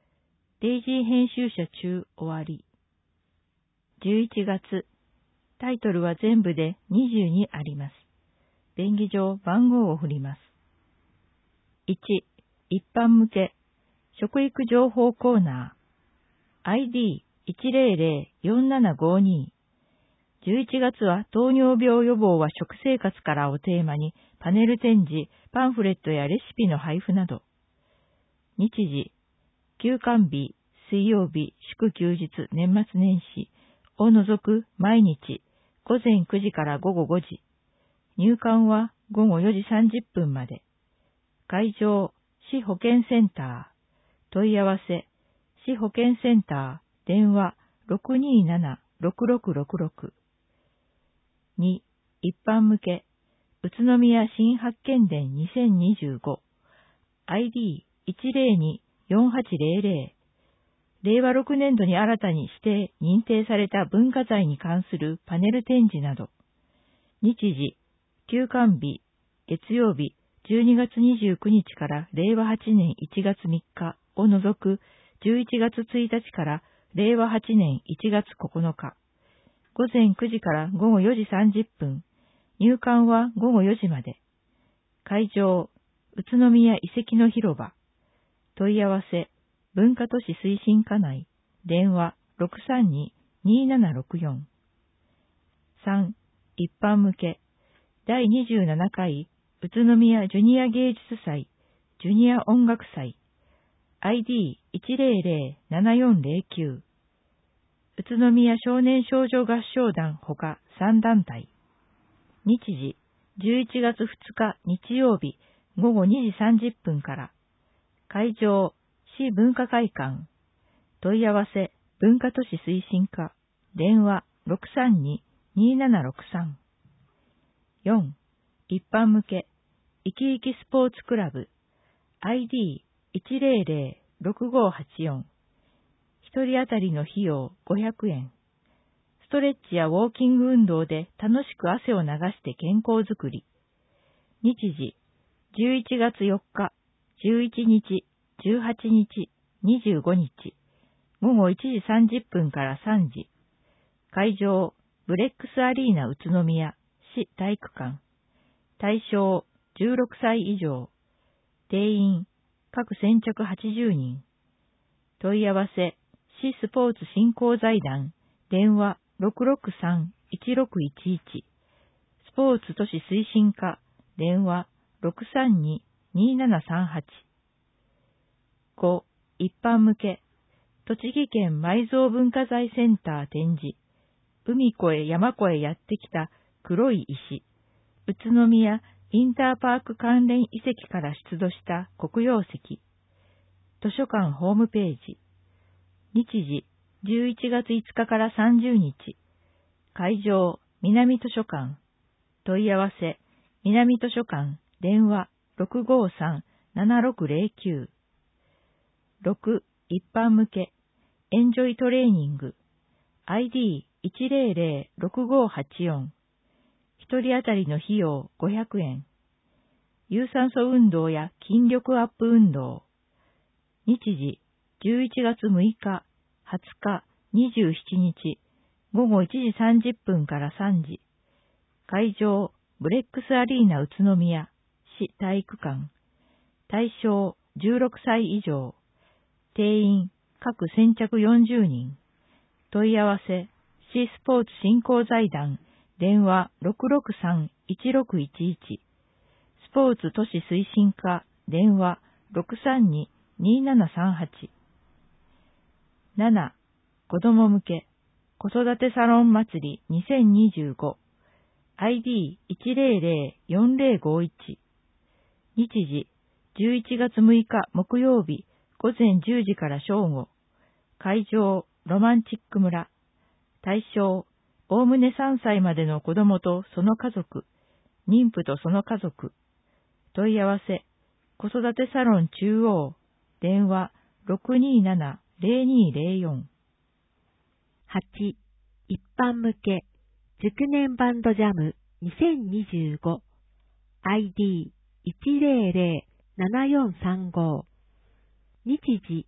デイジー編集者中終わり。じゅういちがつ、タイトルは全部でにじゅうにあります。便宜上番号を振ります。いち、一般向け、食育情報コーナー、アイディーいちゼロゼロよんななごに。じゅういちがつは糖尿病予防は食生活からをテーマにパネル展示、パンフレットやレシピの配布など。日時、休館日、水曜日、祝休日、年末年始を除く毎日、午前くじから午後ごじ。入館は午後よじさんじゅっぷんまで。会場、市保健センター。問い合わせ、市保健センター、電話 ろくにーななろくろくろくろく。に、一般向け、宇都宮新発見伝にせんにじゅうご。アイディーいちゼロによんはちゼロゼロ。令和ろくねんどに新たに指定、認定された文化財に関するパネル展示など。日時、休館日、月曜日、じゅうにがつにじゅうくにちから令和はちねんいちがつみっかを除くじゅういちがつついたちから令和はちねんいちがつここのか。午前くじから午後よじさんじゅっぷん。入館は午後よじまで。会場、宇都宮遺跡の広場。問い合わせ、文化都市推進課内。電話 ろくさんににーななろくよん。さん、一般向け。だいにじゅうななかい宇都宮ジュニア芸術祭、ジュニア音楽祭。アイディーいちゼロゼロななよんゼロきゅう。宇都宮少年少女合唱団ほかさんだんたい。日時、じゅういちがつふつか日曜日午後にじさんじゅっぷんから。会場、市文化会館。問い合わせ、文化都市推進課。電話 ろくさんににーななろくさん。よん、一般向け、いきいきスポーツクラブ。アイディーいちゼロゼロろくごはちよん。一人当たりの費用ごひゃくえん。ストレッチやウォーキング運動で楽しく汗を流して健康づくり。日時、じゅういちがつよっか、じゅういちにち、じゅうはちにち、にじゅうごにち。午後いちじさんじゅっぷんからさんじ。会場、ブレックスアリーナ宇都宮、市体育館。対象、じゅうろくさい以上。定員、各先着はちじゅうにん。問い合わせ、市スポーツ振興財団、電話 ろくろくさんいちろくいちいち。スポーツ都市推進課、電話 ろくさんににーななさんはち。ご、一般向け、栃木県埋蔵文化財センター展示。海越え山越えやってきた黒い石。宇都宮インターパーク関連遺跡から出土した黒曜石。図書館ホームページ。日時、じゅういちがついつかからさんじゅうにち。会場、南図書館。問い合わせ、南図書館、電話 ろくごさんななろくゼロきゅう。ろく、一般向け、エンジョイトレーニング。アイディーいちゼロゼロろくごはちよん。一人当たりの費用ごひゃくえん。有酸素運動や筋力アップ運動。日時、じゅういちがつむいか、はつか、にじゅうしちにち、午後いちじさんじゅっぷんからさんじ。会場、ブレックスアリーナ宇都宮、市体育館。対象、じゅうろくさい以上。定員、各先着よんじゅうにん。問い合わせ、市スポーツ振興財団、電話 ろくろくさんいちろくいちいち。スポーツ都市推進課、電話 ろくさんににーななさんはち。なな、子供向け、子育てサロン祭りにせんにじゅうご。アイディーいちゼロゼロよんゼロごいち。日時、じゅういちがつむいか木曜日、午前じゅうじから正午。会場、ロマンチック村。対象、おおむねさんさいまでの子供とその家族、妊婦とその家族。問い合わせ、子育てサロン中央、電話 ろくにーななゼロにーゼロよん。 はち、一般向け、熟年バンドジャムにせんにじゅうご。アイディーいちゼロゼロななよんさんご。日時、じ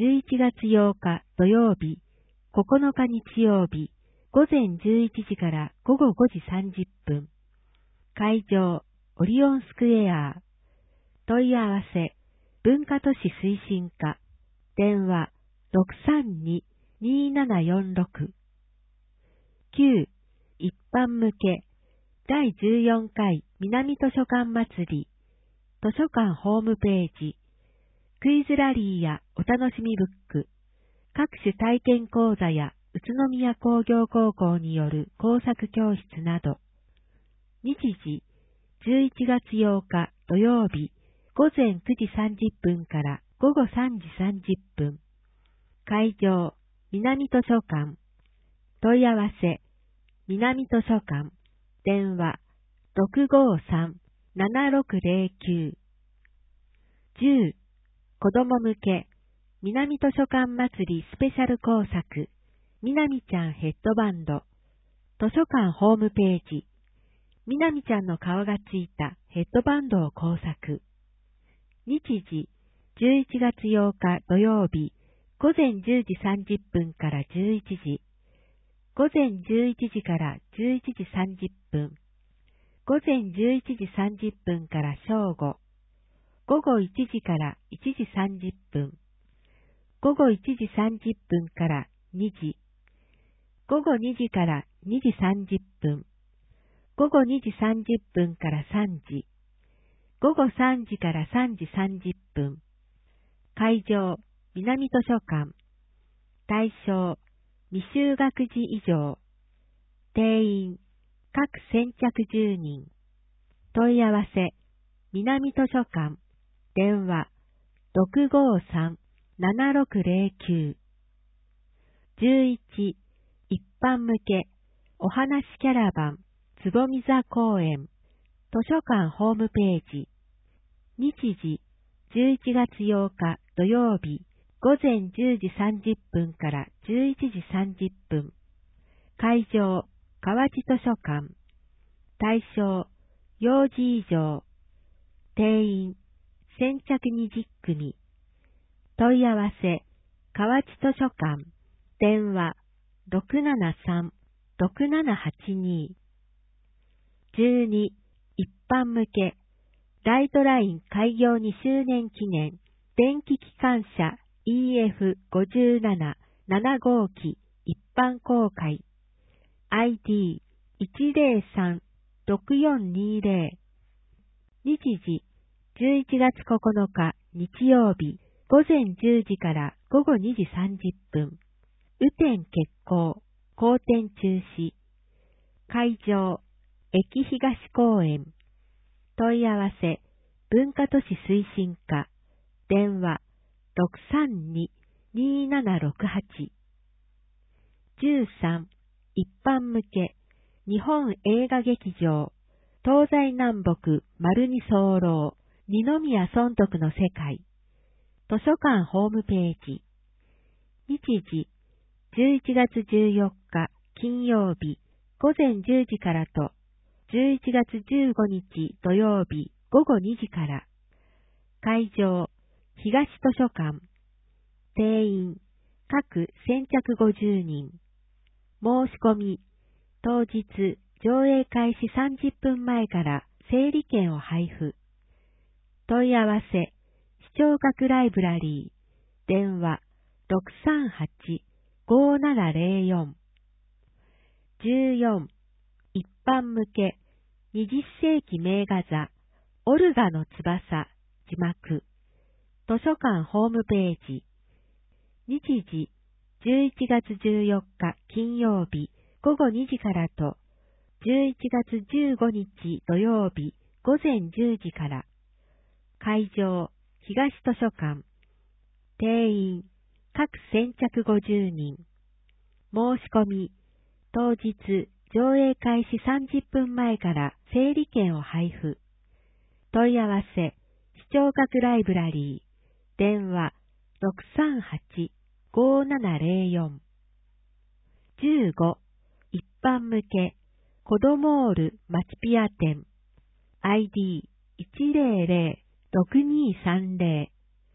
じゅういちがつようか土曜日、ここのか日曜日、午前じゅういちじから午後ごじさんじゅっぷん。会場、オリオンスクエア。問い合わせ、文化都市推進課。電話、ろくさんに にーななよんろく。きゅう、一般向け、だいじゅうよんかい南図書館祭り。図書館ホームページ。クイズラリーやお楽しみブック。各種体験講座や宇都宮工業高校による工作教室など。日時、じゅういちがつようか土曜日、午前くじさんじゅっぷんから午後さんじさんじゅっぷん。会場、南図書館。問い合わせ、南図書館。電話、ろくごさん ななろくぜろきゅう。じゅう、子供向け、南図書館祭りスペシャル工作、みなみちゃんヘッドバンド。図書館ホームページ。みなみちゃんの顔がついたヘッドバンドを工作。日時、じゅういちがつようか土曜日、午前じゅうじさんじゅっぷんからじゅういちじ。午前じゅういちじからじゅういちじさんじゅっぷん。午前じゅういちじさんじゅっぷんから正午。午後いちじからいちじさんじゅっぷん。午後いちじさんじゅっぷんからにじ。午後にじからにじさんじゅっぷん。午後にじさんじゅっぷんからさんじ。午後さんじからさんじさんじゅっぷん。会場、南図書館。対象、未就学児以上。定員、各先着じゅうにん。問い合わせ、南図書館。電話、ろくごさん ななろくぜろきゅう。じゅういち、一般向け、お話キャラバン、つぼみ座公園。図書館ホームページ。日時、じゅういちがつようか土曜日、午前じゅうじさんじゅっぷんからじゅういちじさんじゅっぷん。会場、河内図書館。対象、幼児以上。定員、先着にじゅっくみ。問い合わせ、河内図書館。電話、ろくななさん ろくななはちに。じゅうに、一般向け、ライトライン開業にしゅうねん記念、電気機関車 イーエフごじゅうなな ななごうき一般公開。アイディーいちぜろさん ろくよんにぜろ。日時、じゅういちがつここのか日曜日、午前じゅうじから午後にじさんじゅっぷん。雨天決行、公展中止。会場、駅東公園。問い合わせ、文化都市推進課。電話、ろくさんに にーななろくはち。じゅうさん、一般向け、日本映画劇場、東西南北丸二早漏、二宮尊徳の世界。図書館ホームページ。日時、じゅういちがつじゅうよっか金曜日、午前じゅうじからと、じゅういちがつじゅうごにち土曜日午後にじから。会場、東図書館。定員、各先着ごじゅうにん。申し込み、当日、上映開始さんじゅっぷんまえから整理券を配布。問い合わせ、視聴覚ライブラリー。電話、ろくさんはち ごーななぜろよん。じゅうよん、一般向け、にじゅっせいき名画座、オルガの翼、字幕。図書館ホームページ。日時、じゅういちがつじゅうよっか金曜日午後にじからと、じゅういちがつじゅうごにち土曜日午前じゅうじから。会場、東図書館。定員、各先着ごじゅうにん。申し込み、当日、上映開始さんじゅっぷんまえから整理券を配布。問い合わせ、視聴覚ライブラリー。電話、ろくさんはち ごーななぜろよん。じゅうご、一般向け、子どもールマチピア展。アイディーいちぜろぜろろくにーさんぜろ。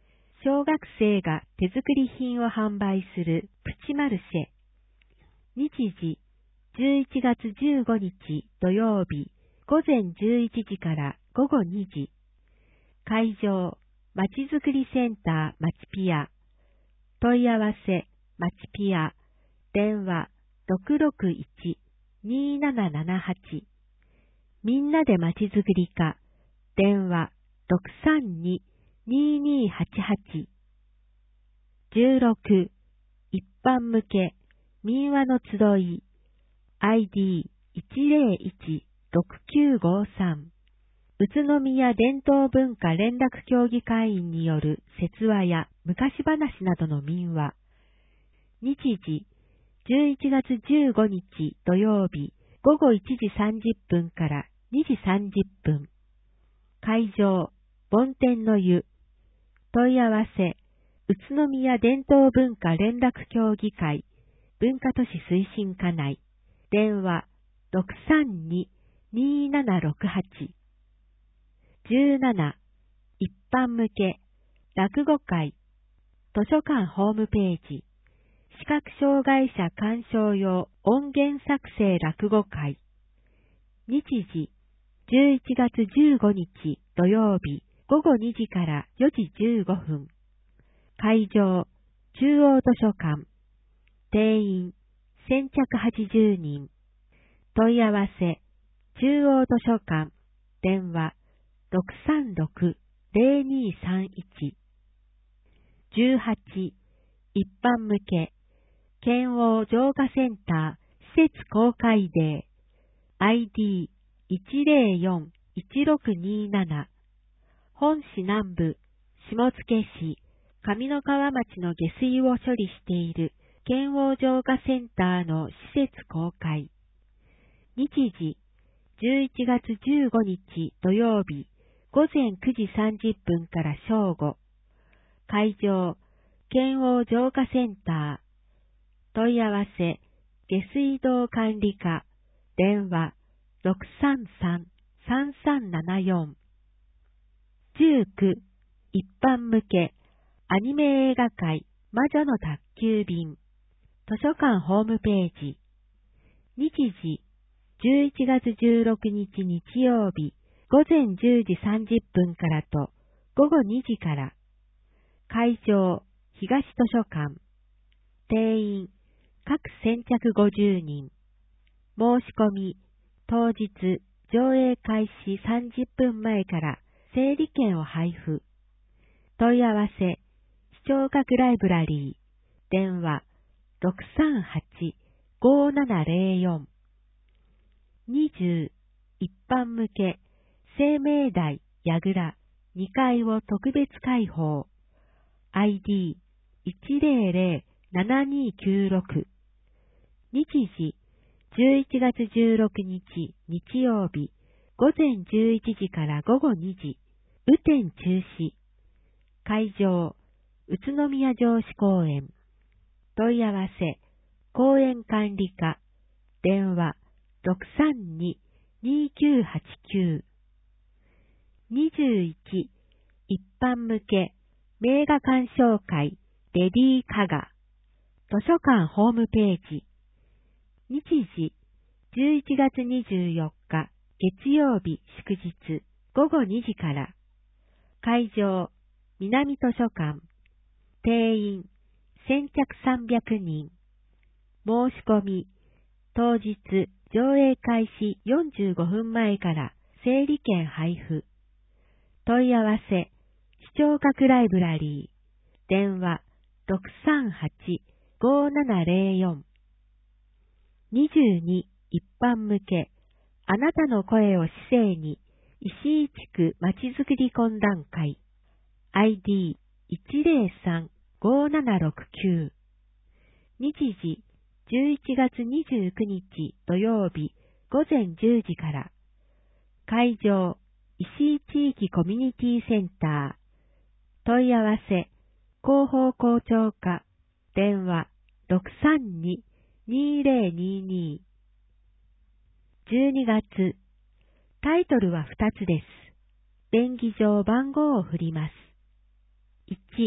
小学生が手作り品を販売するプチマルシェ。日時、じゅういちがつじゅうごにち土曜日、午前じゅういちじから午後にじ。会場、まちづくりセンターまちピア。問い合わせ、まちピア。電話、ろくろくいち にーななななはち。みんなでまちづくり課。電話、ろくさんに にーにーはちはち。じゅうろく、一般向け、民話の集い。アイディーいちぜろいち ろくきゅうごさん。宇都宮伝統文化連絡協議会員による説話や昔話などの民話。日時、じゅういちがつじゅうごにち土曜日、午後いちじさんじゅっぷんからにじさんじゅっぷん。会場、梵天の湯。問い合わせ、宇都宮伝統文化連絡協議会、文化都市推進課内。電話、ろくさんに にーななろくはち。じゅうなな、一般向け、落語会。図書館ホームページ。視覚障害者鑑賞用音源作成落語会。日時、じゅういちがつじゅうごにち土曜日午後にじからよじじゅうごふん。会場、中央図書館。定員、先着はちじゅうにん。問い合わせ、中央図書館。電話、ろくさんろく ぜろにさんいち。じゅうはち、一般向け、県央浄化センター施設公開デー。アイディーいちぜろよん いちろくにーなな。本市南部、下野市、上三川町の下水を処理している県央浄化センターの施設公開。日時、じゅういちがつじゅうごにち土曜日、午前くじさんじゅっぷんから正午。会場、県央浄化センター。問い合わせ、下水道管理課。電話、ろくさんさん さんさんななよん。じゅうく、一般向け、アニメ映画会、魔女の宅急便。図書館ホームページ。日時、じゅういちがつじゅうろくにち日曜日、午前じゅうじさんじゅっぷんからと、午後にじから。会場、東図書館。定員、各先着ごじゅうにん。申し込み、当日、上映開始さんじゅっぷんまえから整理券を配布。問い合わせ、視聴覚ライブラリー。電話、ろくさんはち ごーななぜろよん。にじゅう、一般向け、生命台、やぐら、にかいを特別開放。アイディーいちぜろぜろ ななにきゅうろく。日時、じゅういちがつじゅうろくにち日曜日、午前じゅういちじから午後にじ、雨天中止。会場、宇都宮城址公園。問い合わせ、公園管理課。電話、ろくさんに にーきゅうはちきゅう。にじゅういち、一般向け、名画鑑賞会、レディー・カガ。図書館ホームページ。日時、じゅういちがつにじゅうよっか、月曜日祝日、午後にじから。会場、南図書館。定員、先着さんびゃくにん。申し込み、当日、上映開始よんじゅうごふんまえから整理券配布。問い合わせ、視聴覚ライブラリー。電話、ろくさんはち ごーななぜろよん。にじゅうに、一般向け、あなたの声を市政に、石井地区まちづくり懇談会。アイディーいちぜろさん ごーななろくきゅう。日時、じゅういちがつにじゅうくにち土曜日、午前じゅうじから。会場、石井地域コミュニティセンター。問い合わせ、広報校長課。電話、ろくさんに にーぜろにーにー。じゅうにがつ、タイトルはふたつです。便宜上番号を振ります。いち、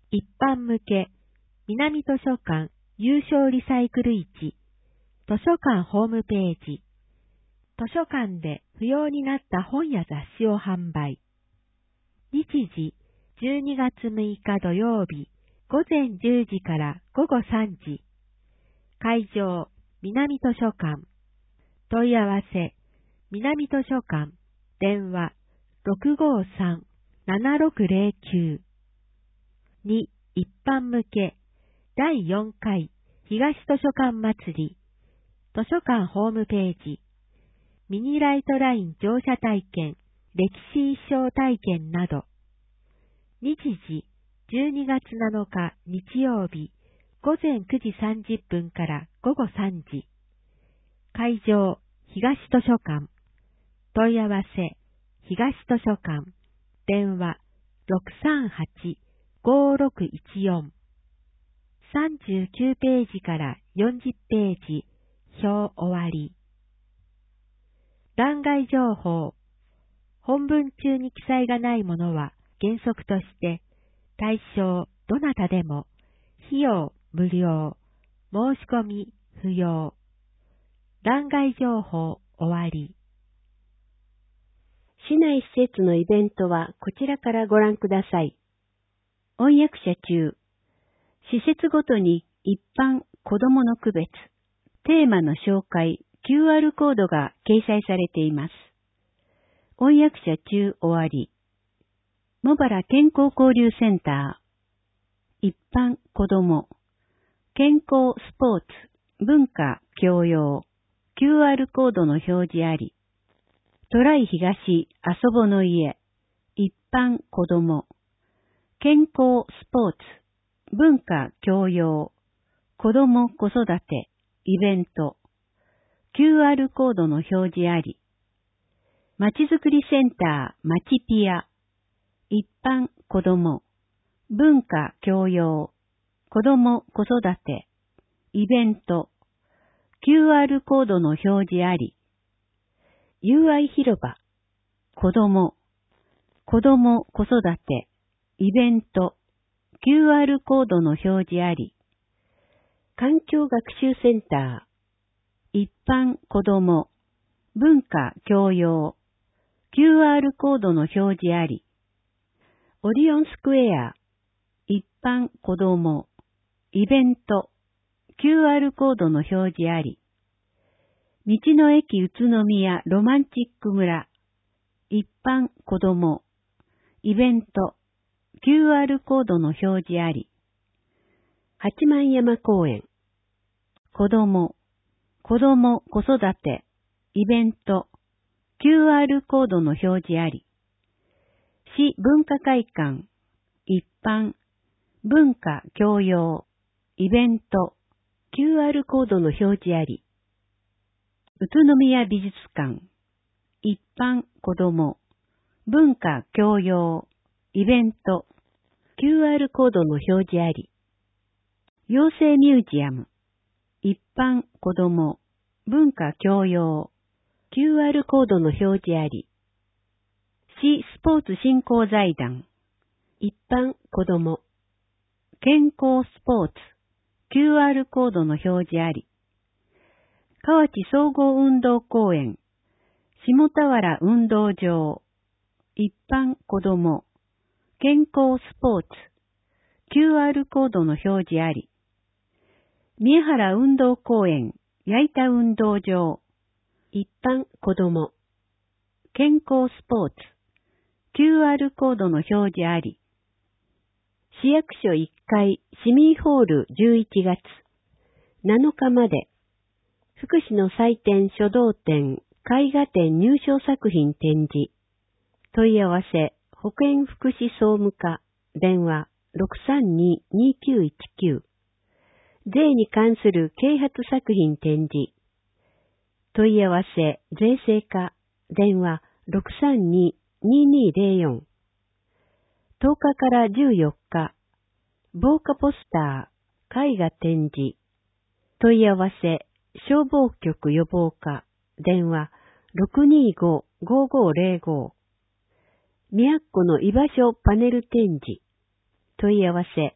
一般向け、南図書館有償リサイクル市、図書館ホームページ、図書館で不要になった本や雑誌を販売。日時、じゅうにがつむいか土曜日、ごぜんじゅうじからごごさんじ。会場、南図書館。問い合わせ、南図書館、電話、ろくごさん ななろくぜろきゅう。に、一般向け、だいよんかい東図書館祭り、図書館ホームページ、ミニライトライン乗車体験、歴史一生体験など。日時、じゅうにがつなのか日曜日、ごぜんくじさんじゅっぷんからごごさんじ。会場、東図書館。問い合わせ、東図書館。電話、ろくさんはち ごろくいちよん。さんじゅうきゅうページからよんじゅっページ、表終わり。欄外情報。本文中に記載がないものは原則として対象どなたでも費用無料、申し込み不要。欄外情報終わり。 市内施設のイベントはこちらからご覧ください。翻訳者中。施設ごとに一般、子どもの区別、テーマの紹介、キューアール コードが掲載されています。翻訳者中終わり。茂原健康交流センター。一般、子ども。健康、スポーツ、文化、教養。キューアール コードの表示あり。トライ東、遊ぼの家。一般、子ども。健康、スポーツ。文化、教養、子ども、子育て、イベント、キューアール コードの表示あり。まちづくりセンター、まちピア、一般、子ども、文化、教養、子ども、子育て、イベント、キューアール コードの表示あり。友愛広場、子ども、子ども、子育て、イベント、キューアール コードの表示あり。環境学習センター。一般、子ども。文化、教養。キューアール コードの表示あり。オリオンスクエア。一般、子ども。イベント。キューアール コードの表示あり。道の駅宇都宮ロマンチック村。一般、子ども。イベント。キューアール コードの表示あり。八幡山公園。子ども、子ども、子育て、イベント、キューアール コードの表示あり。市文化会館、一般、文化、教養、イベント、キューアール コードの表示あり。宇都宮美術館、一般、子ども、文化、教養、イベント、キューアール コードの表示あり。養成ミュージアム、一般、子ども、文化、教養、キューアール コードの表示あり。市スポーツ振興財団、一般、子ども、健康スポーツ、キューアール コードの表示あり。河内総合運動公園、下田原運動場、一般、子ども、健康スポーツ、キューアール コードの表示あり。宮原運動公園、矢板運動場、一般、子ども、健康スポーツ、キューアール コードの表示あり。市役所いっかい市民ホールじゅういちがつなのかまで、福祉の祭典書道展、絵画展入賞作品展示。問い合わせ、保健福祉総務課、電話 ろくさんに にきゅういちきゅう。税に関する啓発作品展示。問い合わせ、税制課、電話 ろくさんに ににぜろよん。とおかからじゅうよっか、防火ポスター、絵画展示。問い合わせ、消防局予防課、電話 ろくにご ごごぜろご。宮古の居場所パネル展示。問い合わせ、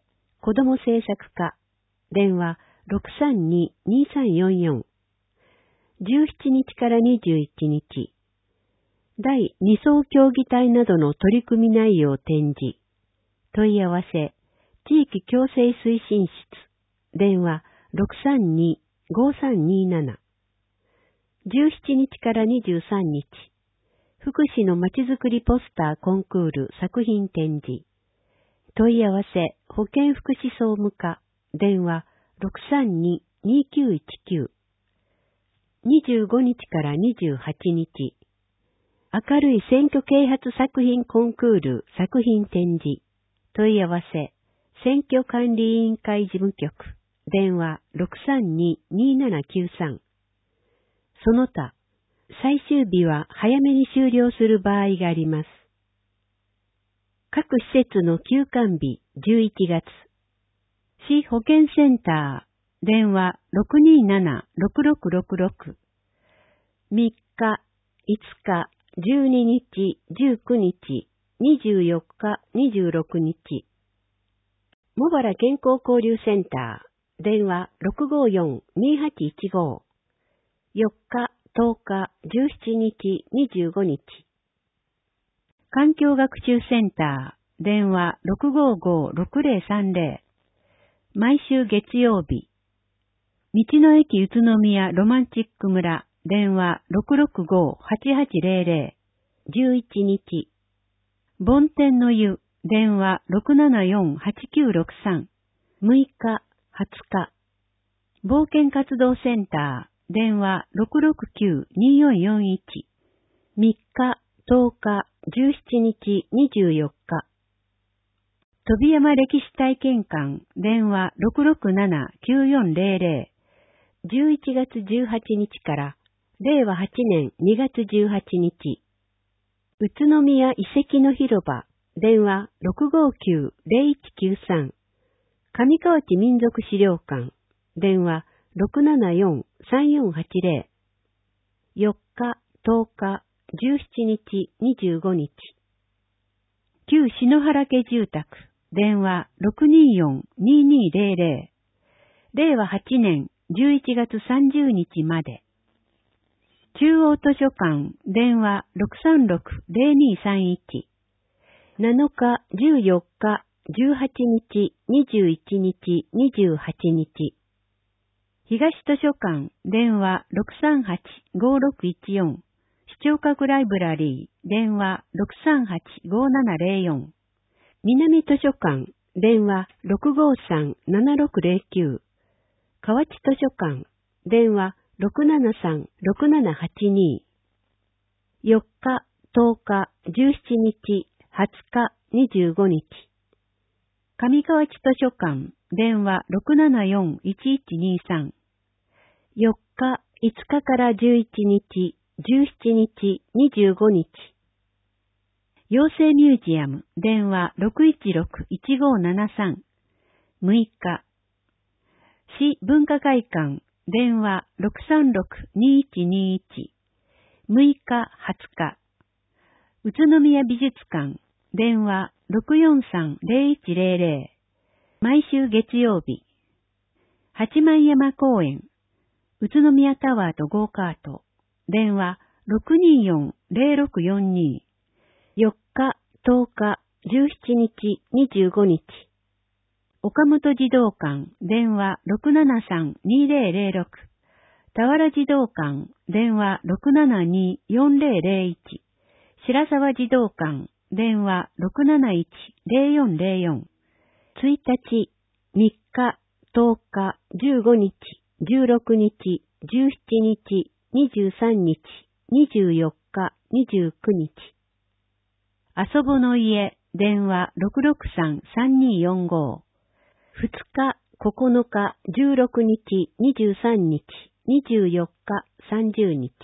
子ども政策課、電話 ろくさんに にさんよんよん。じゅうしちにちからにじゅういちにち、第に層協議体などの取り組み内容展示、問い合わせ、地域共生推進室、電話 ろくさんに ごさんになな。じゅうしちにちからにじゅうさんにち、福祉のまちづくりポスターコンクール作品展示、問い合わせ、保健福祉総務課、電話 ろくさんに にきゅういちきゅう。にじゅうごにちからにじゅうはちにち、明るい選挙啓発作品コンクール作品展示、問い合わせ、選挙管理委員会事務局、電話 ろくさんに にななきゅうさん。その他、最終日は早めに終了する場合があります。各施設の休館日じゅういちがつ、市保健センター、電話 ろくになな ろくろくろくろく。みっか、いつか、じゅうににち、じゅうくにち、にじゅうよっか、にじゅうろくにち。茂原健康交流センター、電話 ろくごよん にはちいちご。よっか、とおか、じゅうしちにち、にじゅうごにち。環境学習センター、電話 ろくごご ろくぜろさんぜろ。毎週月曜日。道の駅宇都宮ロマンチック村、電話 ろくろくご はちはちぜろぜろ。じゅういちにち。梵天の湯、電話 ろくななよん はちきゅうろくさん。むいか、はつか。冒険活動センター、電話 ろくろくきゅう によんよんいち。みっか、とおか、じゅうしちにち、にじゅうよっか。飛山歴史体験館、電話 ろくろくなな きゅうよんぜろぜろ。じゅういちがつじゅうはちにちかられいわはちねんにがつじゅうはちにち。宇都宮遺跡の広場、電話 ろくごきゅう ぜろいちきゅうさん。上河内民族資料館、電話 ろくななよん さんよんはちぜろ。よっか、とおか、じゅうしちにち、にじゅうごにち。旧篠原家住宅、電話 ろくによん ににぜろぜろ。れいわはちねんじゅういちがつさんじゅうにちまで。中央図書館、電話 ろくさんろく ぜろにさんいち。なのか、じゅうよっか、じゅうはちにち、にじゅういちにち、にじゅうはちにち。東図書館、電話 ろくさんはち ごろくいちよん。視聴覚ライブラリー、電話 ろくさんはち ごななぜろよん。南図書館、電話 ろくごさん ななろくぜろきゅう。河内図書館、電話 ろくななさん ろくななはちに。よっか、とおか、じゅうしちにち、はつか、にじゅうごにち。上河内図書館、電話 ろくななよん いちいちにさん。よっか、いつかからじゅういちにち、じゅうしちにち、にじゅうごにち。妖精ミュージアム、電話 ろくいちろく いちごななさん。むいか。市文化会館、電話 ろくさんろく にいちにいち。むいか、はつか。宇都宮美術館、電話 ろくよんさん ぜろいちぜろぜろ。毎週月曜日。八幡山公園、宇都宮タワーとゴーカート、電話 ろくによん ぜろろくよんに。よっか、とおか、じゅうしちにち、にじゅうごにち。岡本児童館、電話 ろくななさん にぜろぜろろく。田原児童館、電話 ろくななに よんぜろぜろいち。白沢児童館、電話 ろくなないち ぜろよんぜろよん。ついたち、みっか、とおか、じゅうごにち、じゅうろくにち、じゅうしちにち、にじゅうさんにち、にじゅうよっか、にじゅうくにち。遊ぼの家、電話 ろくろくさん さんによんご。ふつか、ここのか、じゅうろくにち、にじゅうさんにち、にじゅうよっか、さんじゅうにち。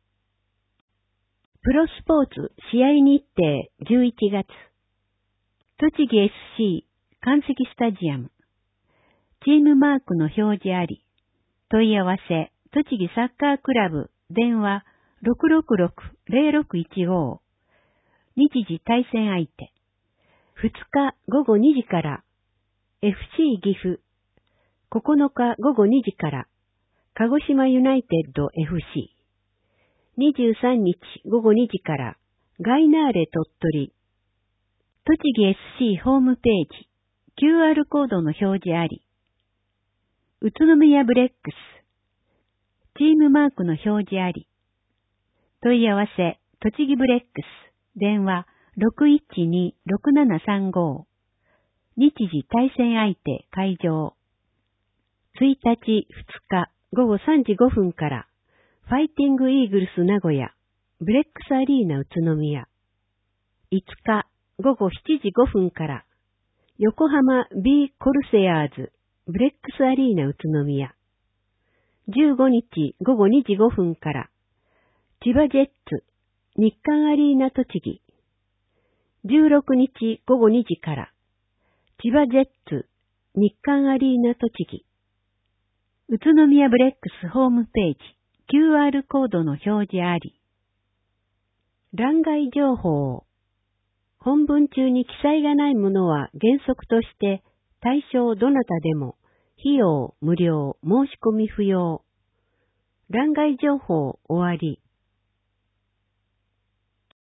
プロスポーツ試合日程じゅういちがつ。栃木 エスシー 関石スタジアム。チームマークの表示あり。問い合わせ、栃木サッカークラブ、電話 ろくろくろく ぜろろくいちご。日時対戦相手。ふつかごごにじから。 エフシー 岐阜、ここのかごごにじから、鹿児島ユナイテッド エフシー。にじゅうさんにちごごにじから、ガイナーレ鳥取。栃木 エスシー ホームページ、キューアール コードの表示あり。宇都宮ブレックス、チームマークの表示あり。問い合わせ、栃木ブレックス、電話 ろくいちに ろくななさんご。日時対戦相手会場。いちにちふつかごごさんじごふんから、ファイティングイーグルス名古屋、ブレックスアリーナ宇都宮。いつかごごしちじごふんから、横浜 B コルセアーズ、ブレックスアリーナ宇都宮。じゅうごにちごごにじごふんから、千葉ジェッツ、日韓アリーナ栃木。じゅうろくにちごごにじから、千葉ジェッツ、日韓アリーナ栃木。宇都宮ブレックスホームページ、キューアール コードの表示あり。欄外情報。本文中に記載がないものは原則として対象どなたでも費用無料申し込み不要。欄外情報終わり。